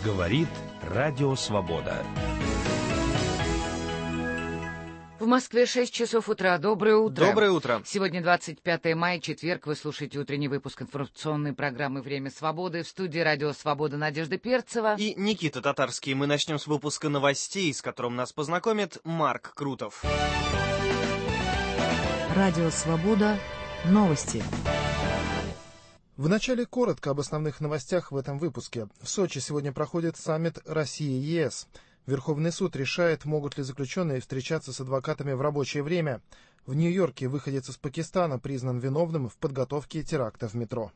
Говорит Радио Свобода. В Москве 6 часов утра. Доброе утро. Доброе утро. Сегодня 25 мая, четверг. Вы слушаете утренний выпуск информационной программы «Время свободы». В студии Радио Свобода Надежда Перцева И Никита Татарский. Мы начнем с выпуска новостей, с которым нас познакомит Марк Крутов. Радио Свобода. Новости. Вначале коротко об основных новостях в этом выпуске. В Сочи сегодня проходит саммит Россия-ЕС. Верховный суд решает, могут ли заключенные встречаться с адвокатами в рабочее время. В Нью-Йорке выходец из Пакистана признан виновным в подготовке теракта в метро.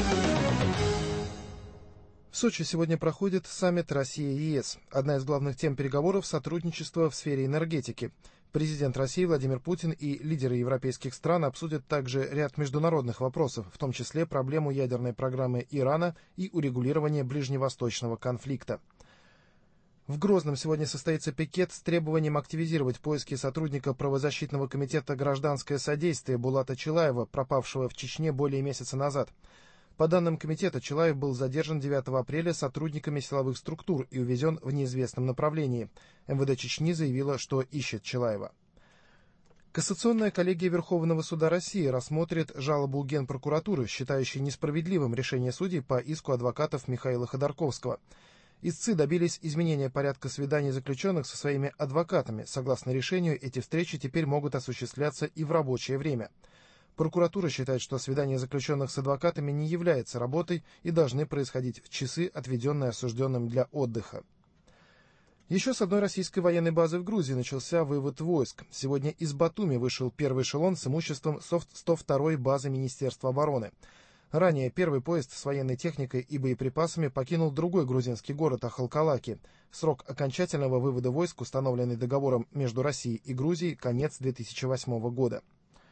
В Сочи сегодня проходит саммит Россия-ЕС. Одна из главных тем переговоров — сотрудничество в сфере энергетики. Президент России Владимир Путин и лидеры европейских стран обсудят также ряд международных вопросов, в том числе проблему ядерной программы Ирана и урегулирование ближневосточного конфликта. В Грозном сегодня состоится пикет с требованием активизировать поиски сотрудника правозащитного комитета «Гражданское содействие» Булата Чилаева, пропавшего в Чечне более месяца назад. По данным комитета, Чилаев был задержан 9 апреля сотрудниками силовых структур и увезен в неизвестном направлении. МВД Чечни заявила, что ищет Чилаева. Кассационная коллегия Верховного суда России рассмотрит жалобу Генпрокуратуры, считающей несправедливым решение судей по иску адвокатов Михаила Ходорковского. Истцы добились изменения порядка свиданий заключенных со своими адвокатами. Согласно решению, эти встречи теперь могут осуществляться и в рабочее время. Прокуратура считает, что свидание заключенных с адвокатами не является работой и должны происходить в часы, отведенные осужденным для отдыха. Еще с одной российской военной базы в Грузии начался вывод войск. Сегодня из Батуми вышел первый эшелон с имуществом 102-й базы Министерства обороны. Ранее первый поезд с военной техникой и боеприпасами покинул другой грузинский город Ахалкалаки. Срок окончательного вывода войск, установленный договором между Россией и Грузией, конец 2008 года.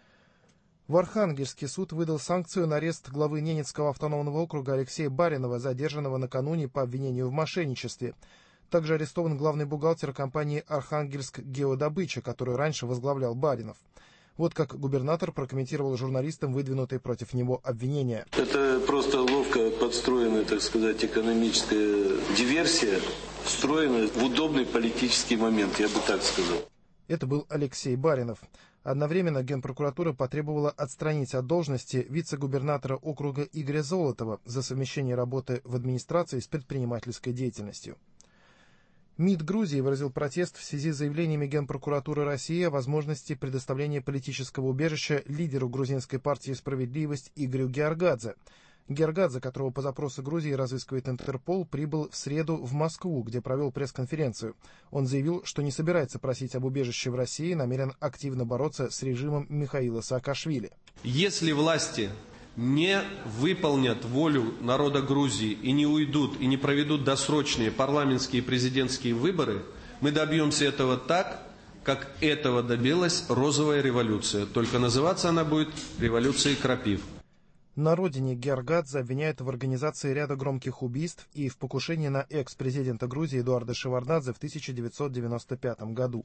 В Архангельске суд выдал санкцию на арест главы Ненецкого автономного округа Алексея Баринова, задержанного накануне по обвинению в мошенничестве. Также арестован главный бухгалтер компании «Архангельск Геодобыча», которую раньше возглавлял Баринов. Вот как губернатор прокомментировал журналистам выдвинутые против него обвинения. Это просто ловко подстроенная, так сказать, экономическая диверсия, встроенная в удобный политический момент, я бы так сказал. Это был Алексей Баринов. Одновременно Генпрокуратура потребовала отстранить от должности вице-губернатора округа Игоря Золотова за совмещение работы в администрации с предпринимательской деятельностью. МИД Грузии выразил протест в связи с заявлениями Генпрокуратуры России о возможности предоставления политического убежища лидеру грузинской партии «Справедливость» Игорю Георгадзе. Георгадзе, которого по запросу Грузии разыскивает Интерпол, прибыл в среду в Москву, где провел пресс-конференцию. Он заявил, что не собирается просить об убежище в России, намерен активно бороться с режимом Михаила Саакашвили. Если власти не выполнят волю народа Грузии и не уйдут, и не проведут досрочные парламентские и президентские выборы, мы добьемся этого так, как этого добилась розовая революция. Только называться она будет революцией крапив. На родине Георгадзе обвиняют в организации ряда громких убийств и в покушении на экс-президента Грузии Эдуарда Шеварднадзе в 1995 году.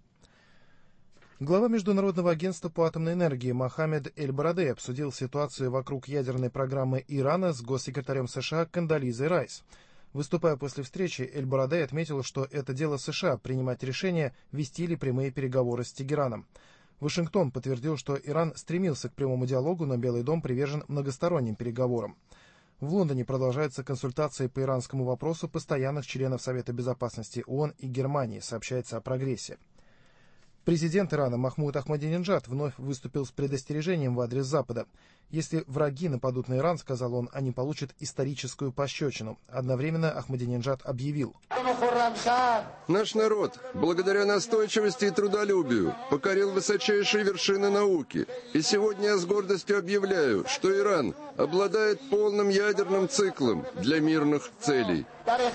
Глава Международного агентства по атомной энергии Мохаммед Эль-Барадей обсудил ситуацию вокруг ядерной программы Ирана с госсекретарем США Кондолизой Райс. Выступая после встречи, Эль-Барадей отметил, что это дело США принимать решение, вести ли прямые переговоры с Тегераном. Вашингтон подтвердил, что Иран стремился к прямому диалогу, но Белый дом привержен многосторонним переговорам. В Лондоне продолжаются консультации по иранскому вопросу постоянных членов Совета безопасности ООН и Германии, сообщается о прогрессе. Президент Ирана Махмуд Ахмадинеджад вновь выступил с предостережением в адрес Запада. Если враги нападут на Иран, сказал он, они получат историческую пощечину. Одновременно Ахмадинеджад объявил: «Наш народ, благодаря настойчивости и трудолюбию, покорил высочайшие вершины науки. И сегодня я с гордостью объявляю, что Иран обладает полным ядерным циклом для мирных целей»,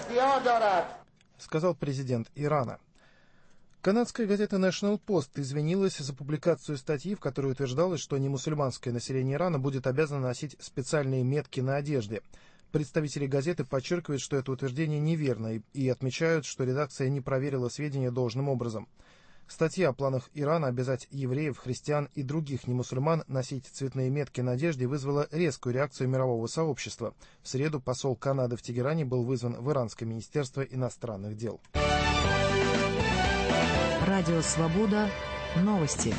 сказал президент Ирана. Канадская газета National Post извинилась за публикацию статьи, в которой утверждалось, что немусульманское население Ирана будет обязано носить специальные метки на одежде. Представители газеты подчеркивают, что это утверждение неверно, и отмечают, что редакция не проверила сведения должным образом. Статья о планах Ирана обязать евреев, христиан и других немусульман носить цветные метки на одежде вызвала резкую реакцию мирового сообщества. В среду посол Канады в Тегеране был вызван в Иранское министерство иностранных дел. Радио «Свобода». Новости.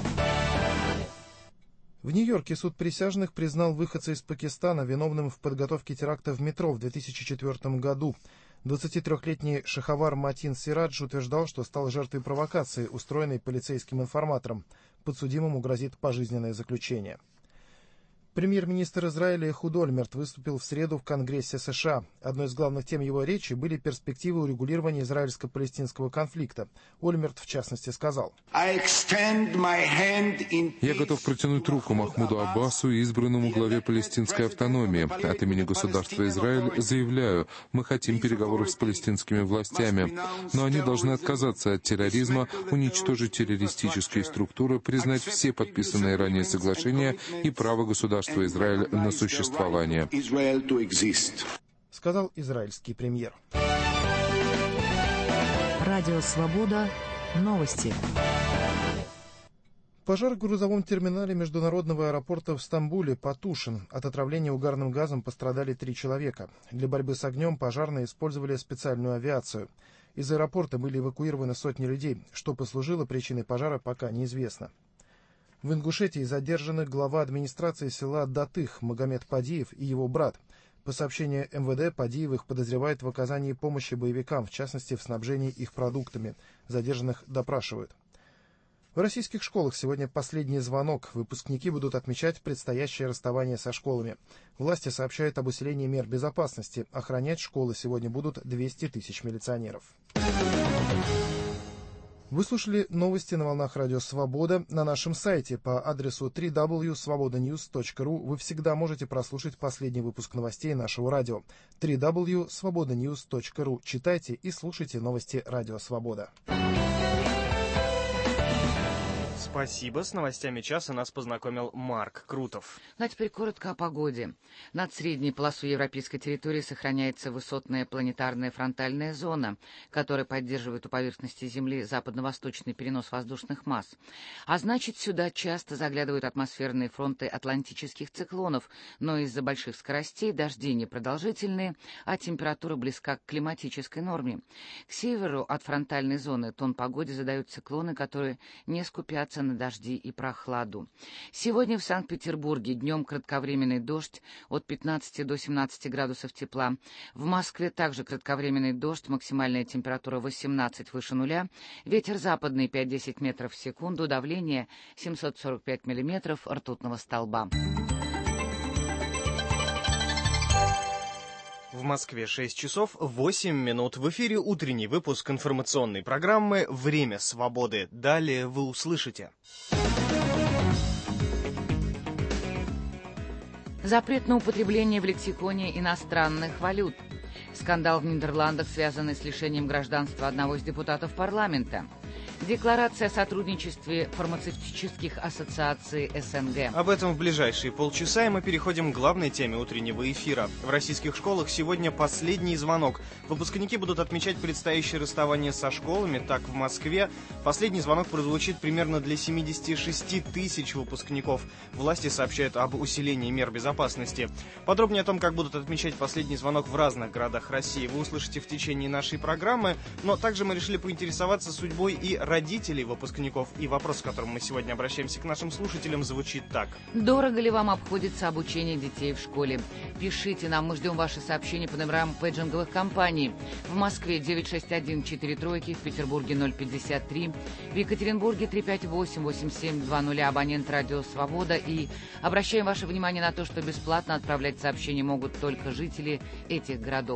В Нью-Йорке суд присяжных признал выходца из Пакистана виновным в подготовке теракта в метро в 2004 году. 23-летний Шахавар Матин Сирадж утверждал, что стал жертвой провокации, устроенной полицейским информатором. Подсудимому грозит пожизненное заключение. Премьер-министр Израиля Эхуд Ольмерт выступил в среду в Конгрессе США. Одной из главных тем его речи были перспективы урегулирования израильско-палестинского конфликта. Ольмерт, в частности, сказал: «Я готов протянуть руку Махмуду Аббасу, избранному главе палестинской автономии. От имени государства Израиль заявляю, мы хотим переговоров с палестинскими властями, но они должны отказаться от терроризма, уничтожить террористические структуры, признать все подписанные ранее соглашения и право государства Израиль на существование», сказал израильский премьер. Радио «Свобода». Новости. Пожар в грузовом терминале международного аэропорта в Стамбуле потушен. От отравления угарным газом пострадали 3 человека. Для борьбы с огнем пожарные использовали специальную авиацию. Из аэропорта были эвакуированы сотни людей. Что послужило причиной пожара, пока неизвестно. В Ингушетии задержаны глава администрации села Датых Магомед Падиев и его брат. По сообщению МВД, Падиевых подозревают в оказании помощи боевикам, в частности, в снабжении их продуктами. Задержанных допрашивают. В российских школах сегодня последний звонок. Выпускники будут отмечать предстоящее расставание со школами. Власти сообщают об усилении мер безопасности. Охранять школы сегодня будут 200 тысяч милиционеров. Вы слушали новости на волнах Радио Свобода. На нашем сайте по адресу www.svobodanews.ru вы всегда можете прослушать последний выпуск новостей нашего радио. www.svobodanews.ru. Читайте и слушайте новости Радио Свобода. Спасибо. С новостями часа нас познакомил Марк Крутов. Ну а теперь коротко о погоде. Над средней полосой европейской территории сохраняется высотная планетарная фронтальная зона, которая поддерживает у поверхности Земли западно-восточный перенос воздушных масс. А значит, сюда часто заглядывают атмосферные фронты атлантических циклонов, но из-за больших скоростей дожди непродолжительные, а температура близка к климатической норме. К северу от фронтальной зоны тон погоде задают циклоны, которые не скупятся на дожди и прохладу. Сегодня в Санкт-Петербурге днем кратковременный дождь от 15 до 17 градусов тепла. В Москве также кратковременный дождь, максимальная температура 18 выше нуля, ветер западный 5-10 метров в секунду, давление 745 миллиметров ртутного столба. В Москве 6 часов 8 минут. В эфире утренний выпуск информационной программы «Время свободы». Далее вы услышите. Запрет на употребление в лексиконе иностранных валют. Скандал в Нидерландах, связанный с лишением гражданства одного из депутатов парламента. Декларация о сотрудничестве фармацевтических ассоциаций СНГ. Об этом в ближайшие полчаса, и мы переходим к главной теме утреннего эфира. В российских школах сегодня последний звонок. Выпускники будут отмечать предстоящее расставание со школами. Так, в Москве последний звонок прозвучит примерно для 76 тысяч выпускников. Власти сообщают об усилении мер безопасности. Подробнее о том, как будут отмечать последний звонок в разных городах России, вы услышите в течение нашей программы. Но также мы решили поинтересоваться судьбой и родителей выпускников. И вопрос, с которым мы сегодня обращаемся к нашим слушателям, звучит так. Дорого ли вам обходится обучение детей в школе? Пишите нам, мы ждем ваши сообщения по номерам пейджинговых компаний. В Москве 961-43, в Петербурге 053, в Екатеринбурге 358-8720, абонент Радио Свобода. И обращаем ваше внимание на то, что бесплатно отправлять сообщения могут только жители этих городов.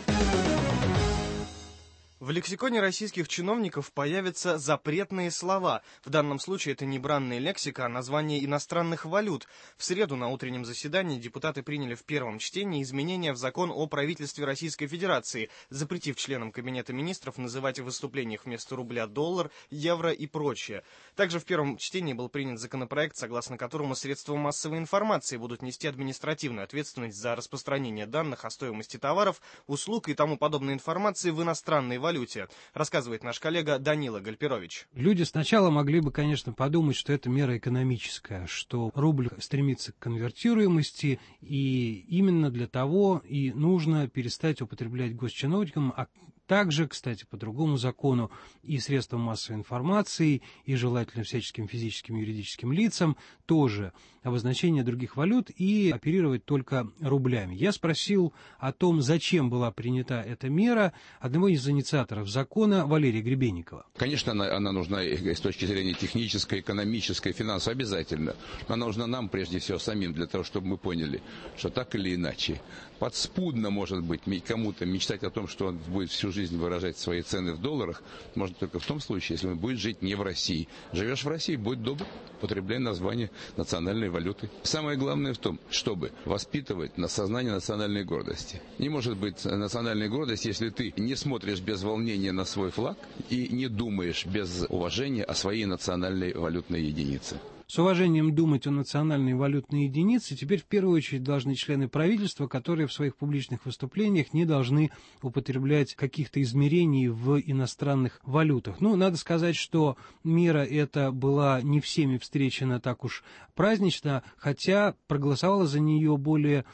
В лексиконе российских чиновников появятся запретные слова. В данном случае это не бранная лексика, а название иностранных валют. В среду на утреннем заседании депутаты приняли в первом чтении изменения в закон о правительстве Российской Федерации, запретив членам Кабинета министров называть в выступлениях вместо рубля доллар, евро и прочее. Также в первом чтении был принят законопроект, согласно которому средства массовой информации будут нести административную ответственность за распространение данных о стоимости товаров, услуг и тому подобной информации в иностранной валюте, валюте, рассказывает наш коллега Данила Гальперович. Люди сначала могли бы, конечно, подумать, что это мера экономическая, что рубль стремится к конвертируемости, и именно для того и нужно перестать употреблять госчиновникам, а также, кстати, по другому закону, и средствам массовой информации, и желательно всяческим физическим и юридическим лицам тоже обозначение других валют и оперировать только рублями. Я спросил о том, зачем была принята эта мера, одного из инициаторов закона Валерия Гребенникова. Конечно, она нужна с точки зрения технической, экономической, финансовой, обязательно. Но она нужна нам, прежде всего, самим, для того, чтобы мы поняли, что так или иначе, подспудно, может быть, кому-то мечтать о том, что он будет всю жизнь выражать свои цены в долларах, можно только в том случае, если он будет жить не в России. Живешь в России, будь добр, употребляй название национальной валюты. Самое главное в том, чтобы воспитывать на сознание национальной гордости. Не может быть национальной гордости, если ты не смотришь без волнения на свой флаг и не думаешь без уважения о своей национальной валютной единице. С уважением думать о национальной валютной единице теперь в первую очередь должны члены правительства, которые в своих публичных выступлениях не должны употреблять каких-то измерений в иностранных валютах. Ну, надо сказать, что мера эта была не всеми встречена так уж празднично, хотя проголосовало за нее более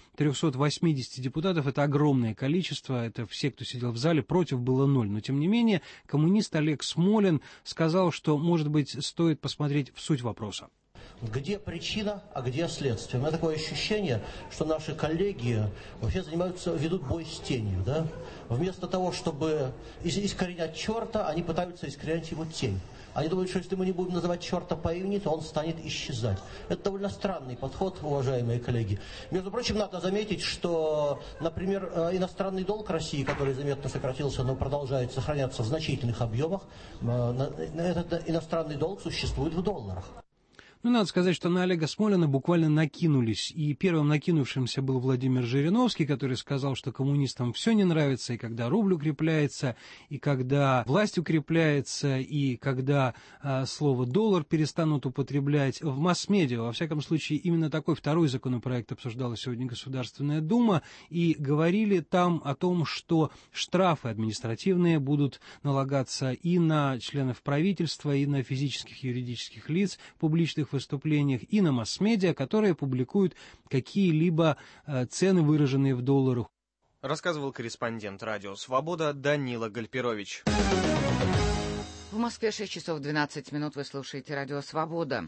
380 депутатов. Это огромное количество, это все, кто сидел в зале, против было 0. Но, тем не менее, коммунист Олег Смолин сказал, что, может быть, стоит посмотреть в суть вопроса. Где причина, а где следствие? У меня такое ощущение, что наши коллеги вообще ведут бой с тенью, да? Вместо того, чтобы искоренять черта, они пытаются искоренять его тень. Они думают, что если мы не будем называть черта по имени, то он станет исчезать. Это довольно странный подход, уважаемые коллеги. Между прочим, надо заметить, что, например, иностранный долг России, который заметно сократился, но продолжает сохраняться в значительных объемах, этот иностранный долг существует в долларах. Ну, надо сказать, что на Олега Смолина буквально накинулись. И первым накинувшимся был Владимир Жириновский, который сказал, что коммунистам все не нравится, и когда рубль укрепляется, и когда власть укрепляется, и когда слово «доллар» перестанут употреблять в масс-медиа. Во всяком случае, именно такой второй законопроект обсуждала сегодня Государственная Дума, и говорили там о том, что штрафы административные будут налагаться и на членов правительства, и на физических и юридических лиц публичных выступлениях, и на масс-медиа, которые публикуют какие-либо цены, выраженные в долларах. Рассказывал корреспондент радио «Свобода» Данила Гальперович. В Москве 6 часов 12 минут. Вы слушаете радио «Свобода».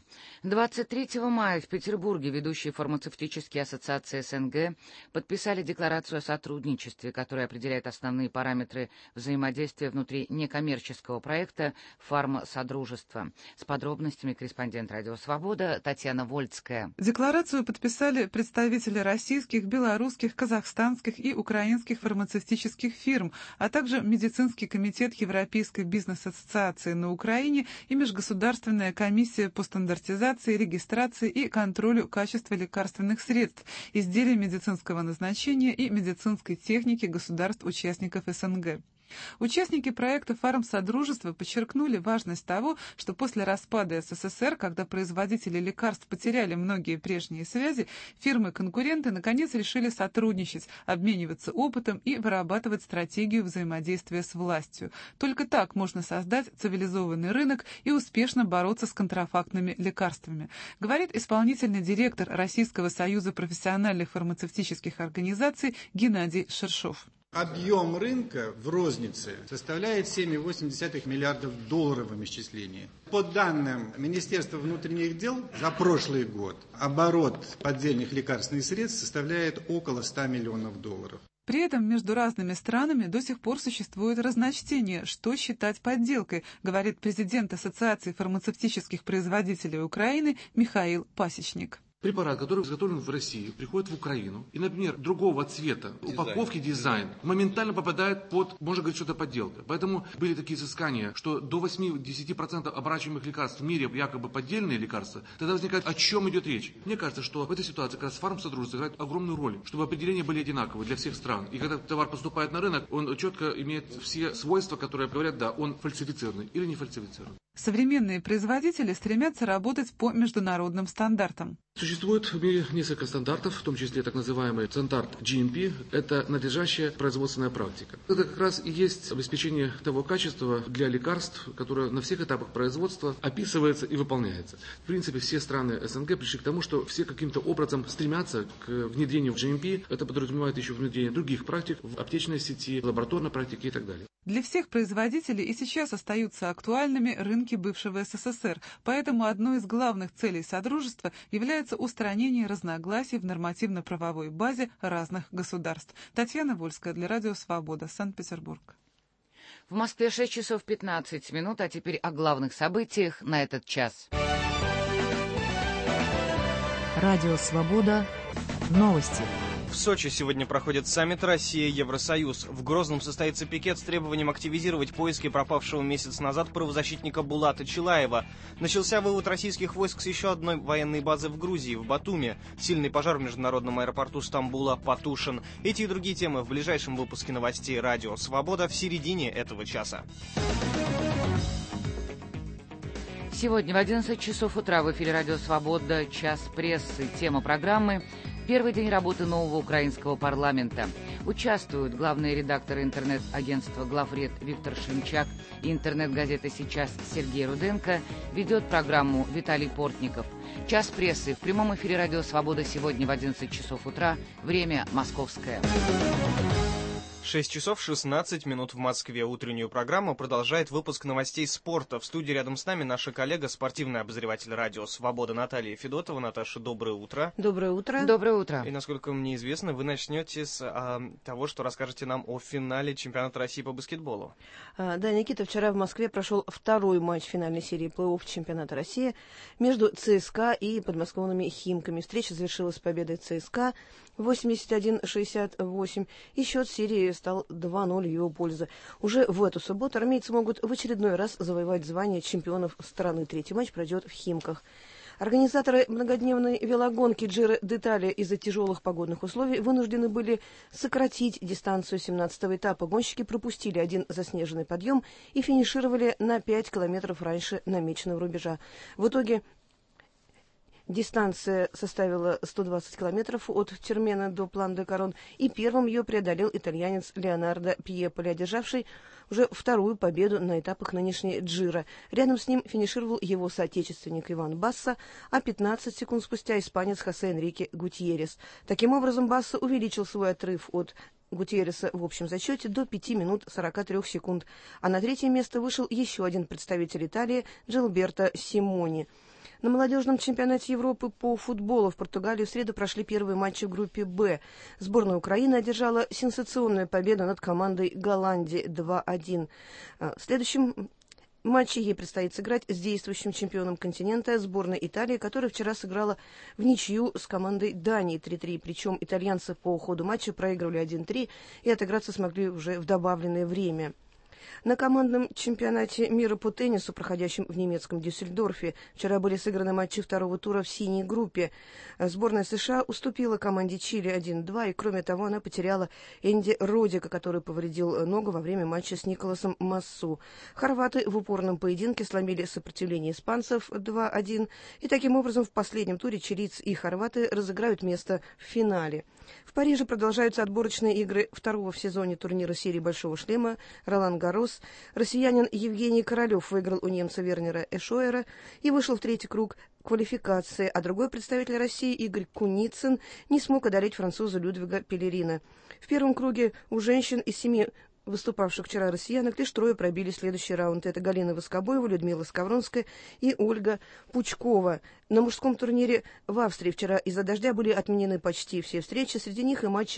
23 мая в Петербурге ведущие фармацевтические ассоциации СНГ подписали декларацию о сотрудничестве, которая определяет основные параметры взаимодействия внутри некоммерческого проекта «Фармсодружество». С подробностями корреспондент радио «Свобода» Татьяна Вольцкая. Декларацию подписали представители российских, белорусских, казахстанских и украинских фармацевтических фирм, а также Медицинский комитет Европейской бизнес-ассоциации на Украине и Межгосударственная комиссия по стандартизации, регистрации и контролю качества лекарственных средств, изделий медицинского назначения и медицинской техники государств-участников СНГ. Участники проекта «Фармсодружество» подчеркнули важность того, что после распада СССР, когда производители лекарств потеряли многие прежние связи, фирмы-конкуренты наконец решили сотрудничать, обмениваться опытом и вырабатывать стратегию взаимодействия с властью. Только так можно создать цивилизованный рынок и успешно бороться с контрафактными лекарствами, говорит исполнительный директор Российского союза профессиональных фармацевтических организаций Геннадий Шершов. Объем рынка в рознице составляет 7,8 миллиардов долларов в исчислении. По данным Министерства внутренних дел, за прошлый год оборот поддельных лекарственных средств составляет около 100 миллионов долларов. При этом между разными странами до сих пор существует разночтение, что считать подделкой, говорит президент Ассоциации фармацевтических производителей Украины Михаил Пасечник. Препарат, который изготовлен в России, приходит в Украину, и, например, другого цвета, упаковки, дизайн, моментально попадает под, можно говорить, что-то подделка. Поэтому были такие изыскания, что до 8-10% оборачиваемых лекарств в мире якобы поддельные лекарства. Тогда возникает, о чем идет речь. Мне кажется, что в этой ситуации как раз фармсодружество играет огромную роль, чтобы определения были одинаковы для всех стран. И когда товар поступает на рынок, он четко имеет все свойства, которые говорят, да, он фальсифицированный или не фальсифицированный. Современные производители стремятся работать по международным стандартам. Существует в мире несколько стандартов, в том числе так называемый стандарт GMP. Это надлежащая производственная практика. Это как раз и есть обеспечение того качества для лекарств, которое на всех этапах производства описывается и выполняется. В принципе, все страны СНГ пришли к тому, что все каким-то образом стремятся к внедрению в GMP. Это подразумевает еще внедрение других практик в аптечной сети, лабораторной практике и так далее. Для всех производителей и сейчас остаются актуальными рынки бывшего СССР, поэтому одной из главных целей Содружества является устранение разногласий в нормативно-правовой базе разных государств. Татьяна Вольская для Радио Свобода, Санкт-Петербург. В Москве 6 часов 15 минут, а теперь о главных событиях на этот час. Радио Свобода. Новости. В Сочи сегодня проходит саммит Россия-Евросоюз. В Грозном состоится пикет с требованием активизировать поиски пропавшего месяц назад правозащитника Булата Чилаева. Начался вывод российских войск с еще одной военной базы в Грузии, в Батуми. Сильный пожар в международном аэропорту Стамбула потушен. Эти и другие темы в ближайшем выпуске новостей «Радио Свобода» в середине этого часа. Сегодня в 11 часов утра в эфире «Радио Свобода» час прессы. Тема программы «Первый день работы нового украинского парламента». Участвуют главные редакторы интернет-агентства «Главред» Виктор Шемчак и интернет-газеты «Сейчас» Сергей Руденко. Ведет программу Виталий Портников. Час прессы в прямом эфире «Радио Свобода» сегодня в 11 часов утра. Время московское. 6 часов 16 минут в Москве. Утреннюю программу продолжает выпуск новостей спорта. В студии рядом с нами наша коллега, спортивный обозреватель «Радио Свобода» Наталья Федотова. Наташа, доброе утро. Доброе утро. Доброе утро. И, насколько мне известно, вы начнете с того, что расскажете нам о финале чемпионата России по баскетболу. Да, Никита, вчера в Москве прошел второй матч финальной серии плей-офф чемпионата России между ЦСКА и подмосковными «Химками». Встреча завершилась победой ЦСКА 81-68, и счет серии стал 2-0 в его пользу. Уже в эту субботу армейцы могут в очередной раз завоевать звание чемпионов страны. Третий матч пройдет в Химках. Организаторы многодневной велогонки Giro d'Italia из-за тяжелых погодных условий вынуждены были сократить дистанцию 17-го этапа. Гонщики пропустили один заснеженный подъем и финишировали на 5 километров раньше намеченного рубежа. В итоге дистанция составила 120 километров от Термена до План-де-Корон, и первым ее преодолел итальянец Леонардо Пьеполи, одержавший уже вторую победу на этапах нынешней Джиро. Рядом с ним финишировал его соотечественник Иван Басса, а 15 секунд спустя испанец Хосе Энрике Гутьеррес. Таким образом, Басса увеличил свой отрыв от Гутьерреса в общем зачете до 5 минут 43 секунд, а на третье место вышел еще один представитель Италии Джилберто Симони. На молодежном чемпионате Европы по футболу в Португалии в среду прошли первые матчи в группе «Б». Сборная Украины одержала сенсационную победу над командой Голландии 2-1. В следующем матче ей предстоит сыграть с действующим чемпионом континента сборной Италии, которая вчера сыграла в ничью с командой Дании 3-3. Причем итальянцы по ходу матча проигрывали 1-3 и отыграться смогли уже в добавленное время. На командном чемпионате мира по теннису, проходящем в немецком Дюссельдорфе, вчера были сыграны матчи второго тура в синей группе. Сборная США уступила команде Чили 1-2, и кроме того она потеряла Энди Родика, который повредил ногу во время матча с Николасом Массу. Хорваты в упорном поединке сломили сопротивление испанцев 2-1, и таким образом в последнем туре чилийцы и хорваты разыграют место в финале. В Париже продолжаются отборочные игры второго в сезоне турнира серии «Большого шлема» Ролан Гаррос. Россиянин Евгений Королев выиграл у немца Вернера Эшойера и вышел в третий круг квалификации, а другой представитель России Игорь Куницын не смог одолеть француза Людвига Пеллерина. В первом круге у женщин из 7 выступавших вчера россиянок лишь трое пробили следующий раунд. Это Галина Воскобоева, Людмила Скавронская и Ольга Пучкова. На мужском турнире в Австрии вчера из-за дождя были отменены почти все встречи. Среди них и матч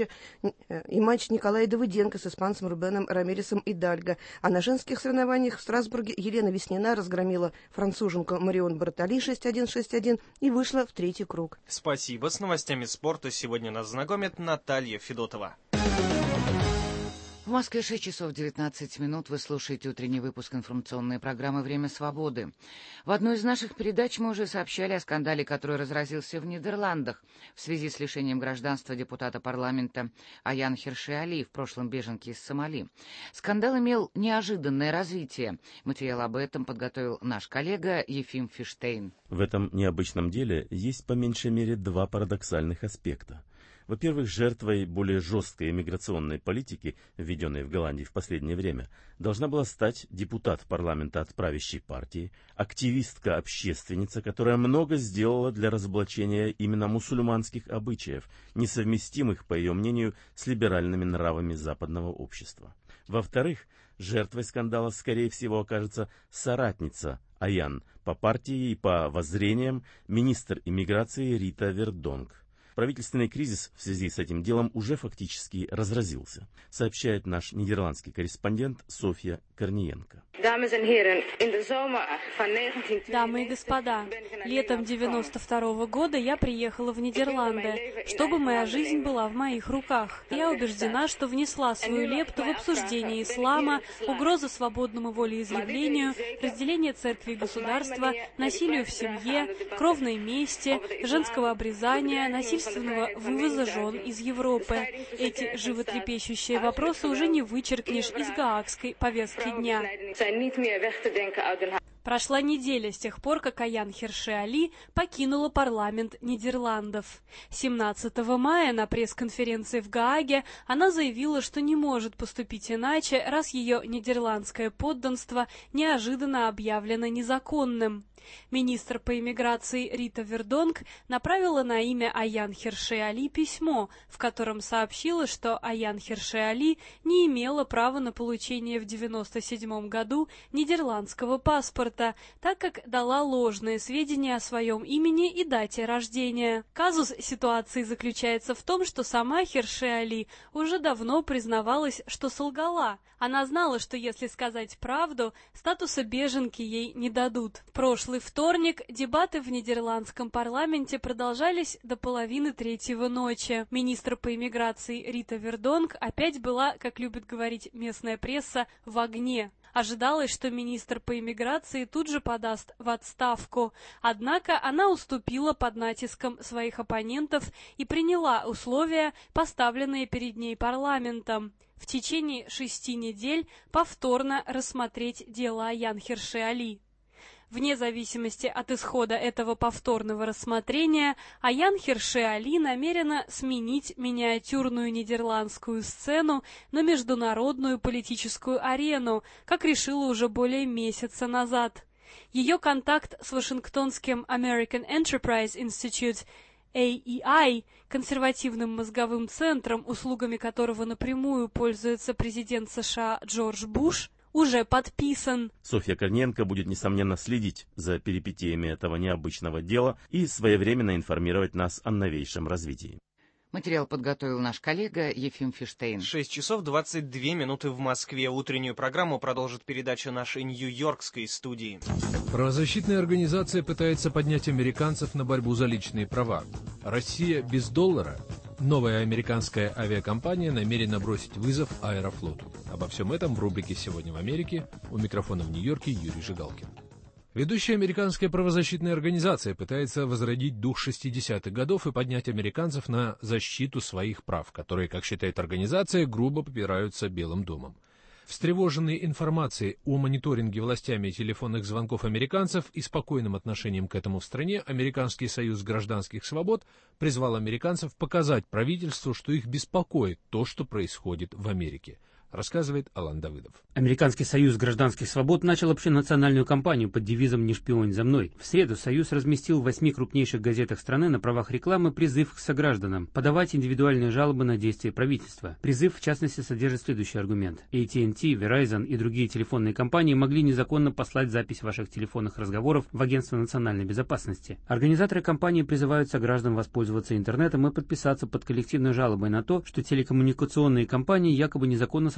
Николая Давыденко с испанцем Рубеном Рамиресом и Дальго. А на женских соревнованиях в Страсбурге Елена Веснина разгромила француженку Марион Бартоли 6-1, 6-1 и вышла в третий круг. Спасибо. С новостями спорта сегодня нас знакомит Наталья Федотова. В Москве 6 часов 19 минут. Вы слушаете утренний выпуск информационной программы «Время свободы». В одной из наших передач мы уже сообщали о скандале, который разразился в Нидерландах в связи с лишением гражданства депутата парламента Аян Хирши Али, в прошлом беженки из Сомали. Скандал имел неожиданное развитие. Материал об этом подготовил наш коллега Ефим Фиштейн. В этом необычном деле есть по меньшей мере два парадоксальных аспекта. Во-первых, жертвой более жесткой иммиграционной политики, введенной в Голландии в последнее время, должна была стать депутат парламента от правящей партии, активистка-общественница, которая много сделала для разоблачения именно мусульманских обычаев, несовместимых, по ее мнению, с либеральными нравами западного общества. Во-вторых, жертвой скандала, скорее всего, окажется соратница Аян по партии и по воззрениям министр иммиграции Рита Вердонг. Правительственный кризис в связи с этим делом уже фактически разразился, сообщает наш нидерландский корреспондент Софья Корниенко. Дамы и господа, летом 92 года я приехала в Нидерланды, чтобы моя жизнь была в моих руках. Я убеждена, что внесла свою лепту в обсуждение ислама, угрозу свободному волеизъявлению, разделение церкви и государства, насилию в семье, кровной мести, женского обрезания, насильственного вывоза жен из Европы. Эти животрепещущие вопросы уже не вычеркнешь из гаагской повестки дня. Прошла неделя с тех пор, как Аян Хирши Али покинула парламент Нидерландов. 17 мая на пресс-конференции в Гааге она заявила, что не может поступить иначе, раз ее нидерландское подданство неожиданно объявлено незаконным. Министр по иммиграции Рита Вердонг направила на имя Аян Хирши Али письмо, в котором сообщила, что Аян Хирши Али не имела права на получение в 1997 году нидерландского паспорта, так как дала ложные сведения о своем имени и дате рождения. Казус ситуации заключается в том, что сама Хирши Али уже давно признавалась, что солгала. Она знала, что если сказать правду, статуса беженки ей не дадут. В прошлый вторник дебаты в нидерландском парламенте продолжались до 2:30 ночи. Министр по иммиграции Рита Вердонг опять была, как любит говорить местная пресса, в огне. Ожидалось, что министр по иммиграции тут же подаст в отставку. Однако она уступила под натиском своих оппонентов и приняла условия, поставленные перед ней парламентом. В течение 6 недель повторно рассмотреть дело Аян Хирши Али. Вне зависимости от исхода этого повторного рассмотрения, Аян Хирши Али намерена сменить миниатюрную нидерландскую сцену на международную политическую арену, как решила уже более месяца назад. Ее контакт с Вашингтонским American Enterprise Institute AEI, консервативным мозговым центром, услугами которого напрямую пользуется президент США Джордж Буш, уже подписан. Софья Корниенко будет, несомненно, следить за перипетиями этого необычного дела и своевременно информировать нас о новейшем развитии. Материал подготовил наш коллега Ефим Фиштейн. 6 часов 22 минуты в Москве. Утреннюю программу продолжит передача нашей нью-йоркской студии. Правозащитная организация пытается поднять американцев на борьбу за личные права. Россия без доллара. Новая американская авиакомпания намерена бросить вызов Аэрофлоту. Обо всем этом в рубрике «Сегодня в Америке». У микрофона в Нью-Йорке Юрий Жигалкин. Ведущая американская правозащитная организация пытается возродить дух 60-х годов и поднять американцев на защиту своих прав, которые, как считает организация, грубо попираются Белым домом. Встревоженные информацией о мониторинге властями телефонных звонков американцев и спокойным отношением к этому в стране, Американский союз гражданских свобод призвал американцев показать правительству, что их беспокоит то, что происходит в Америке. Рассказывает Алан Давыдов. Американский союз гражданских свобод начал общенациональную кампанию под девизом «Не шпионь за мной». В среду союз разместил в 8 крупнейших газетах страны на правах рекламы призыв к согражданам подавать индивидуальные жалобы на действия правительства. Призыв, в частности, содержит следующий аргумент. AT&T, Verizon и другие телефонные компании могли незаконно послать запись ваших телефонных разговоров в Агентство национальной безопасности. Организаторы кампании призывают сограждан воспользоваться интернетом и подписаться под коллективной жалобой на то, что телекоммуникационные компании якобы незаконно сотрудничают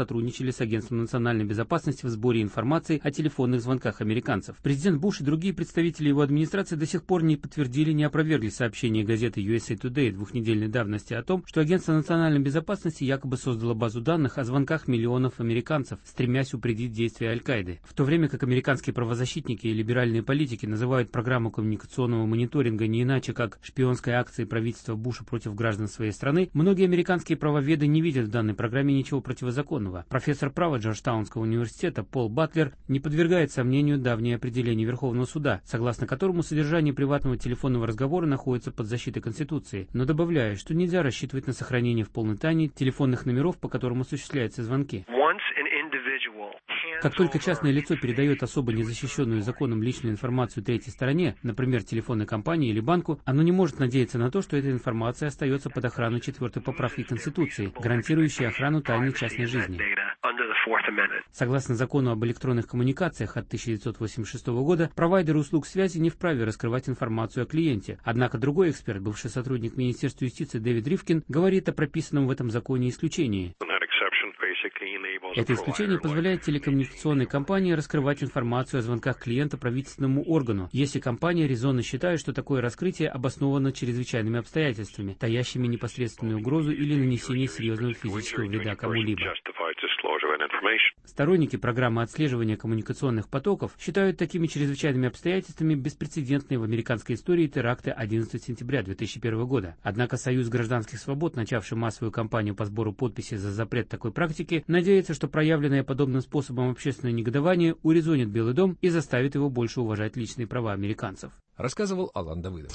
сотрудничали с Агентством национальной безопасности в сборе информации о телефонных звонках американцев. Президент Буш и другие представители его администрации до сих пор не подтвердили, не опровергли сообщение газеты USA Today двухнедельной давности о том, что Агентство национальной безопасности якобы создало базу данных о звонках миллионов американцев, стремясь упредить действия Аль-Каиды. В то время как американские правозащитники и либеральные политики называют программу коммуникационного мониторинга не иначе как шпионской акцией правительства Буша против граждан своей страны, многие американские правоведы не видят в данной программе ничего противозаконного. Профессор права Джорджтаунского университета Пол Батлер не подвергает сомнению давнее определение Верховного суда, согласно которому содержание приватного телефонного разговора находится под защитой Конституции, но добавляет, что нельзя рассчитывать на сохранение в полной тайне телефонных номеров, по которым осуществляются звонки. Как только частное лицо передает особо незащищенную законом личную информацию третьей стороне, например, телефонной компании или банку, оно не может надеяться на то, что эта информация остается под охраной 4-й поправки Конституции, гарантирующей охрану тайны частной жизни. Согласно закону об электронных коммуникациях от 1986 года, провайдеры услуг связи не вправе раскрывать информацию о клиенте. Однако другой эксперт, бывший сотрудник Министерства юстиции Дэвид Ривкин, говорит о прописанном в этом законе исключении. Это исключение позволяет телекоммуникационной компании раскрывать информацию о звонках клиента правительственному органу, если компания резонно считает, что такое раскрытие обосновано чрезвычайными обстоятельствами, таящими непосредственную угрозу или нанесение серьезного физического вреда кому-либо. Сторонники программы отслеживания коммуникационных потоков считают такими чрезвычайными обстоятельствами беспрецедентные в американской истории теракты 11 сентября 2001 года. Однако Союз гражданских свобод, начавший массовую кампанию по сбору подписей за запрет такой практики, надеется, что проявленное подобным способом общественное негодование урезонит Белый дом и заставит его больше уважать личные права американцев. Рассказывал Алан Давыдов.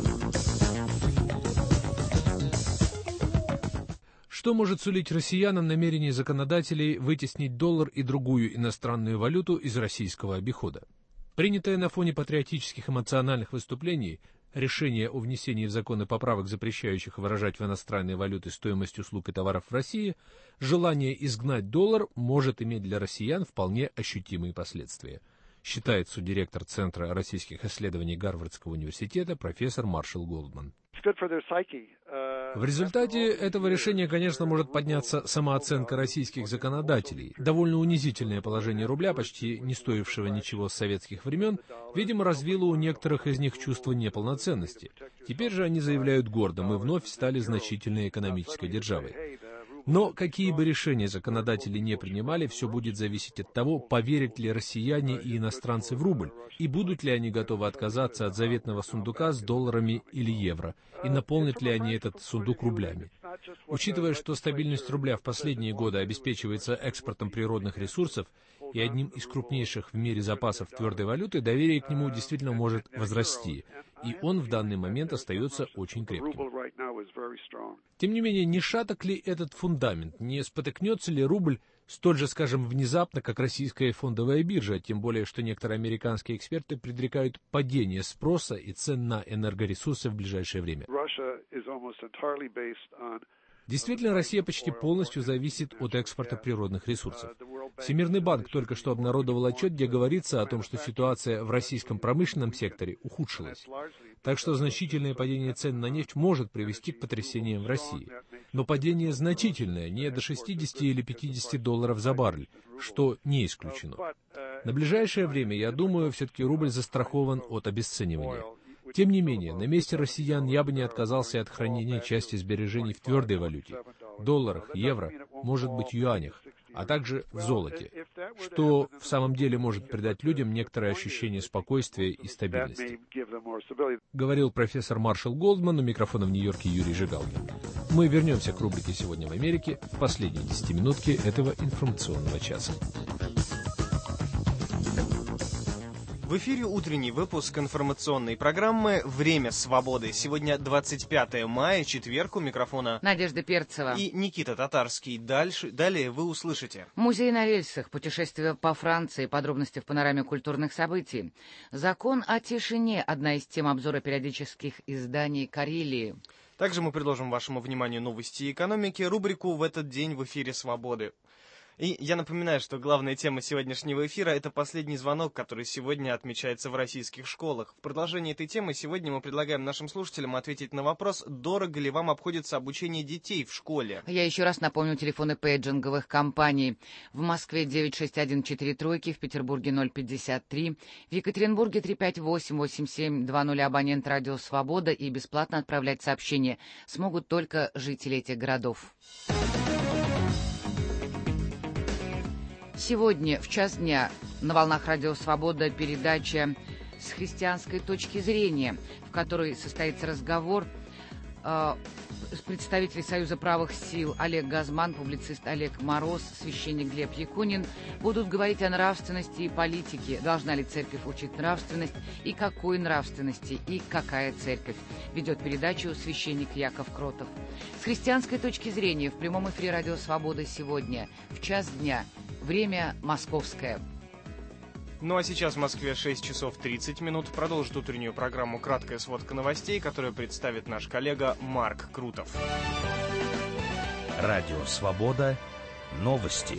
Что может сулить россиянам намерение законодателей вытеснить доллар и другую иностранную валюту из российского обихода? Принятое на фоне патриотических эмоциональных выступлений решение о внесении в законы поправок, запрещающих выражать в иностранной валюте стоимость услуг и товаров в России, желание изгнать доллар может иметь для россиян вполне ощутимые последствия, считает суддиректор Центра российских исследований Гарвардского университета профессор Маршал Голдман. В результате этого решения, конечно, может подняться самооценка российских законодателей. Довольно унизительное положение рубля, почти не стоившего ничего с советских времен, видимо, развило у некоторых из них чувство неполноценности. Теперь же они заявляют гордо: мы вновь стали значительной экономической державой. Но какие бы решения законодатели не принимали, все будет зависеть от того, поверят ли россияне и иностранцы в рубль, и будут ли они готовы отказаться от заветного сундука с долларами или евро, и наполнят ли они этот сундук рублями. Учитывая, что стабильность рубля в последние годы обеспечивается экспортом природных ресурсов и одним из крупнейших в мире запасов твердой валюты, доверие к нему действительно может возрасти, и он в данный момент остается очень крепким. Тем не менее, не шаток ли этот фундамент, не спотыкнется ли рубль столь же, скажем, внезапно, как российская фондовая биржа, тем более, что некоторые американские эксперты предрекают падение спроса и цен на энергоресурсы в ближайшее время. Действительно, Россия почти полностью зависит от экспорта природных ресурсов. Всемирный банк только что обнародовал отчет, где говорится о том, что ситуация в российском промышленном секторе ухудшилась. Так что значительное падение цен на нефть может привести к потрясениям в России. Но падение значительное, не до 60 или 50 долларов за баррель, что не исключено. На ближайшее время, я думаю, все-таки рубль застрахован от обесценивания. Тем не менее, на месте россиян я бы не отказался от хранения части сбережений в твердой валюте, долларах, евро, может быть, юанях, а также в золоте, что в самом деле может придать людям некоторое ощущение спокойствия и стабильности. Говорил профессор Маршал Голдман, у микрофона в Нью-Йорке Юрий Жигалкин. Мы вернемся к рубрике «Сегодня в Америке» в последние 10 минутки этого информационного часа. В эфире утренний выпуск информационной программы «Время свободы». Сегодня 25 мая, четверг, у микрофона Надежда Перцева и Никита Татарский. Далее вы услышите. Музей на рельсах, путешествие по Франции, подробности в панораме культурных событий. Закон о тишине – одна из тем обзора периодических изданий Карелии. Также мы предложим вашему вниманию новости экономики, рубрику «В этот день в эфире свободы». И я напоминаю, что главная тема сегодняшнего эфира – это последний звонок, который сегодня отмечается в российских школах. В продолжении этой темы сегодня мы предлагаем нашим слушателям ответить на вопрос, дорого ли вам обходится обучение детей в школе. Я еще раз напомню телефоны пейджинговых компаний. В Москве 96143, в Петербурге 053, в Екатеринбурге 358-8720, абонент «Радио Свобода», и бесплатно отправлять сообщения смогут только жители этих городов. Сегодня в час дня на волнах «Радио Свобода» передача «С христианской точки зрения», в которой состоится разговор представителей Союза правых сил Олег Газман, публицист Олег Мороз, священник Глеб Якунин будут говорить о нравственности и политике. Должна ли церковь учить нравственность и какой нравственности и какая церковь? Ведет передачу священник Яков Кротов. С христианской точки зрения в прямом эфире «Радио Свобода» сегодня в час дня. Время московское. Ну а сейчас в Москве 6 часов 30 минут. Продолжит утреннюю программу «Краткая сводка новостей», которую представит наш коллега Марк Крутов. Радио «Свобода». Новости.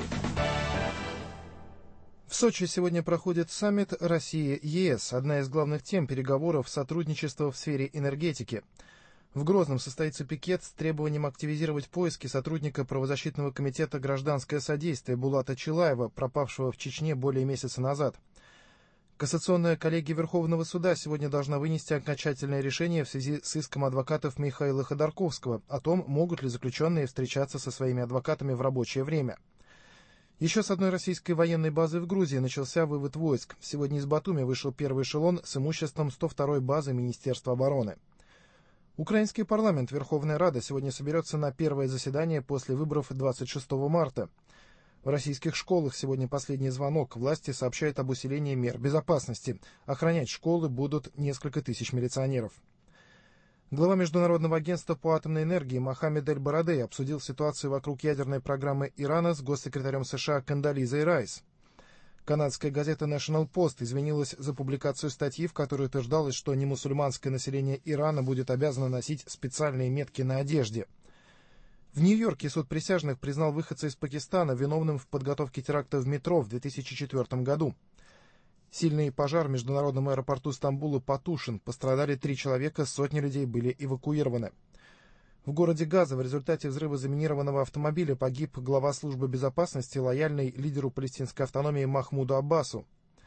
В Сочи сегодня проходит саммит Россия-ЕС, одна из главных тем переговоров сотрудничества в сфере энергетики. В Грозном состоится пикет с требованием активизировать поиски сотрудника правозащитного комитета «Гражданское содействие» Булата Чилаева, пропавшего в Чечне более месяца назад. Кассационная коллегия Верховного суда сегодня должна вынести окончательное решение в связи с иском адвокатов Михаила Ходорковского о том, могут ли заключенные встречаться со своими адвокатами в рабочее время. Еще с одной российской военной базы в Грузии начался вывод войск. Сегодня из Батуми вышел первый эшелон с имуществом 102-й базы Министерства обороны. Украинский парламент, Верховная Рада, сегодня соберется на первое заседание после выборов 26 марта. В российских школах сегодня последний звонок. Власти сообщают об усилении мер безопасности. Охранять школы будут несколько тысяч милиционеров. Глава Международного агентства по атомной энергии Мохаммед Эль-Барадей обсудил ситуацию вокруг ядерной программы Ирана с госсекретарем США Кондолизой Райс. Канадская газета National Post извинилась за публикацию статьи, в которой утверждалось, что немусульманское население Ирана будет обязано носить специальные метки на одежде. В Нью-Йорке суд присяжных признал выходца из Пакистана виновным в подготовке теракта в метро в 2004 году. Сильный пожар в международном аэропорту Стамбула потушен, пострадали 3 человека, сотни людей были эвакуированы. В городе Газа в результате взрыва заминированного автомобиля погиб глава службы безопасности, лояльный лидеру палестинской автономии Махмуду Аббасу.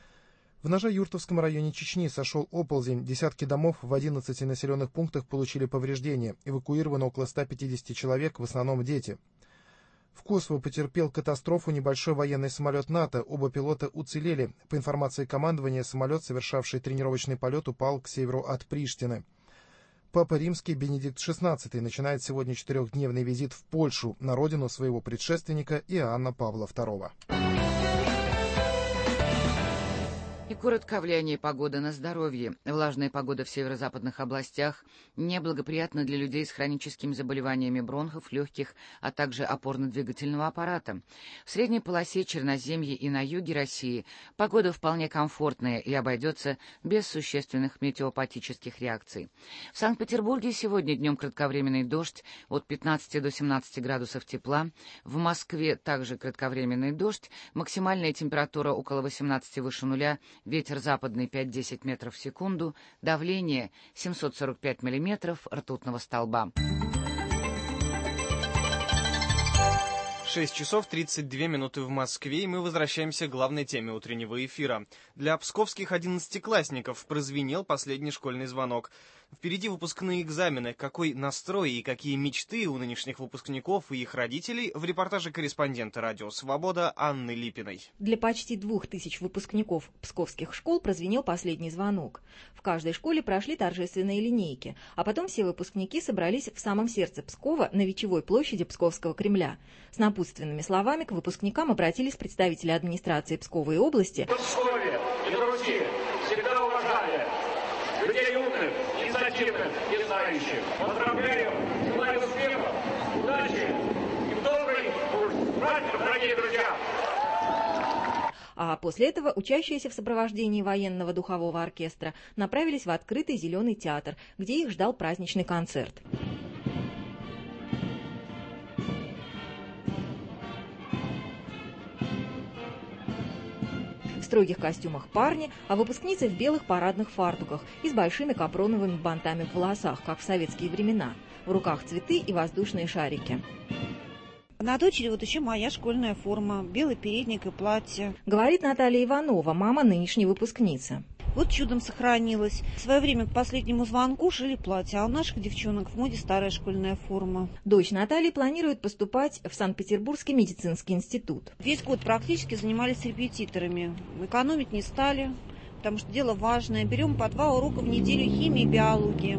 В Ножа-Юртовском районе Чечни сошел оползень. Десятки домов в 11 населенных пунктах получили повреждения. Эвакуировано около 150 человек, в основном дети. В Косово потерпел катастрофу небольшой военный самолет НАТО. Оба пилота уцелели. По информации командования, самолет, совершавший тренировочный полет, упал к северу от Приштины. Папа Римский Бенедикт XVI начинает сегодня 4-дневный визит в Польшу, на родину своего предшественника Иоанна Павла II. И коротко о влиянии погоды на здоровье. Влажная погода в северо-западных областях неблагоприятна для людей с хроническими заболеваниями бронхов, легких, а также опорно-двигательного аппарата. В средней полосе Черноземья и на юге России погода вполне комфортная и обойдется без существенных метеопатических реакций. В Санкт-Петербурге сегодня днем кратковременный дождь от 15 до 17 градусов тепла. В Москве также кратковременный дождь, максимальная температура около 18 выше нуля, ветер западный 5-10 метров в секунду, давление 745 миллиметров ртутного столба. 6 часов 32 минуты в Москве, и мы возвращаемся к главной теме утреннего эфира. Для псковских 11-классников прозвенел последний школьный звонок. Впереди выпускные экзамены. Какой настрой и какие мечты у нынешних выпускников и их родителей в репортаже корреспондента «Радио Свобода» Анны Липиной. Для почти 2000 выпускников псковских школ прозвенел последний звонок. В каждой школе прошли торжественные линейки, а потом все выпускники собрались в самом сердце Пскова на Вечевой площади Псковского Кремля. С напутственными словами к выпускникам обратились представители администрации Псковой области. В Пскове и на Руси всегда уважали людей умных, инициативных и знающих. Поздравляю, желаю успехов, удачи и добрый праздник, дорогие друзья! А после этого учащиеся в сопровождении военного духового оркестра направились в открытый Зеленый театр, где их ждал праздничный концерт. строгих костюмах парни, а выпускницы в белых парадных фартуках и с большими капроновыми бантами в волосах, как в советские времена. В руках цветы и воздушные шарики. На дочери вот еще моя школьная форма, белый передник и платье. Говорит Наталья Иванова, мама нынешней выпускницы. Вот чудом сохранилось. В свое время к последнему звонку шили платье, а у наших девчонок в моде старая школьная форма. Дочь Натальи планирует поступать в Санкт-Петербургский медицинский институт. Весь год практически занимались репетиторами. Экономить не стали, потому что дело важное. Берем по 2 урока в неделю химии и биологии.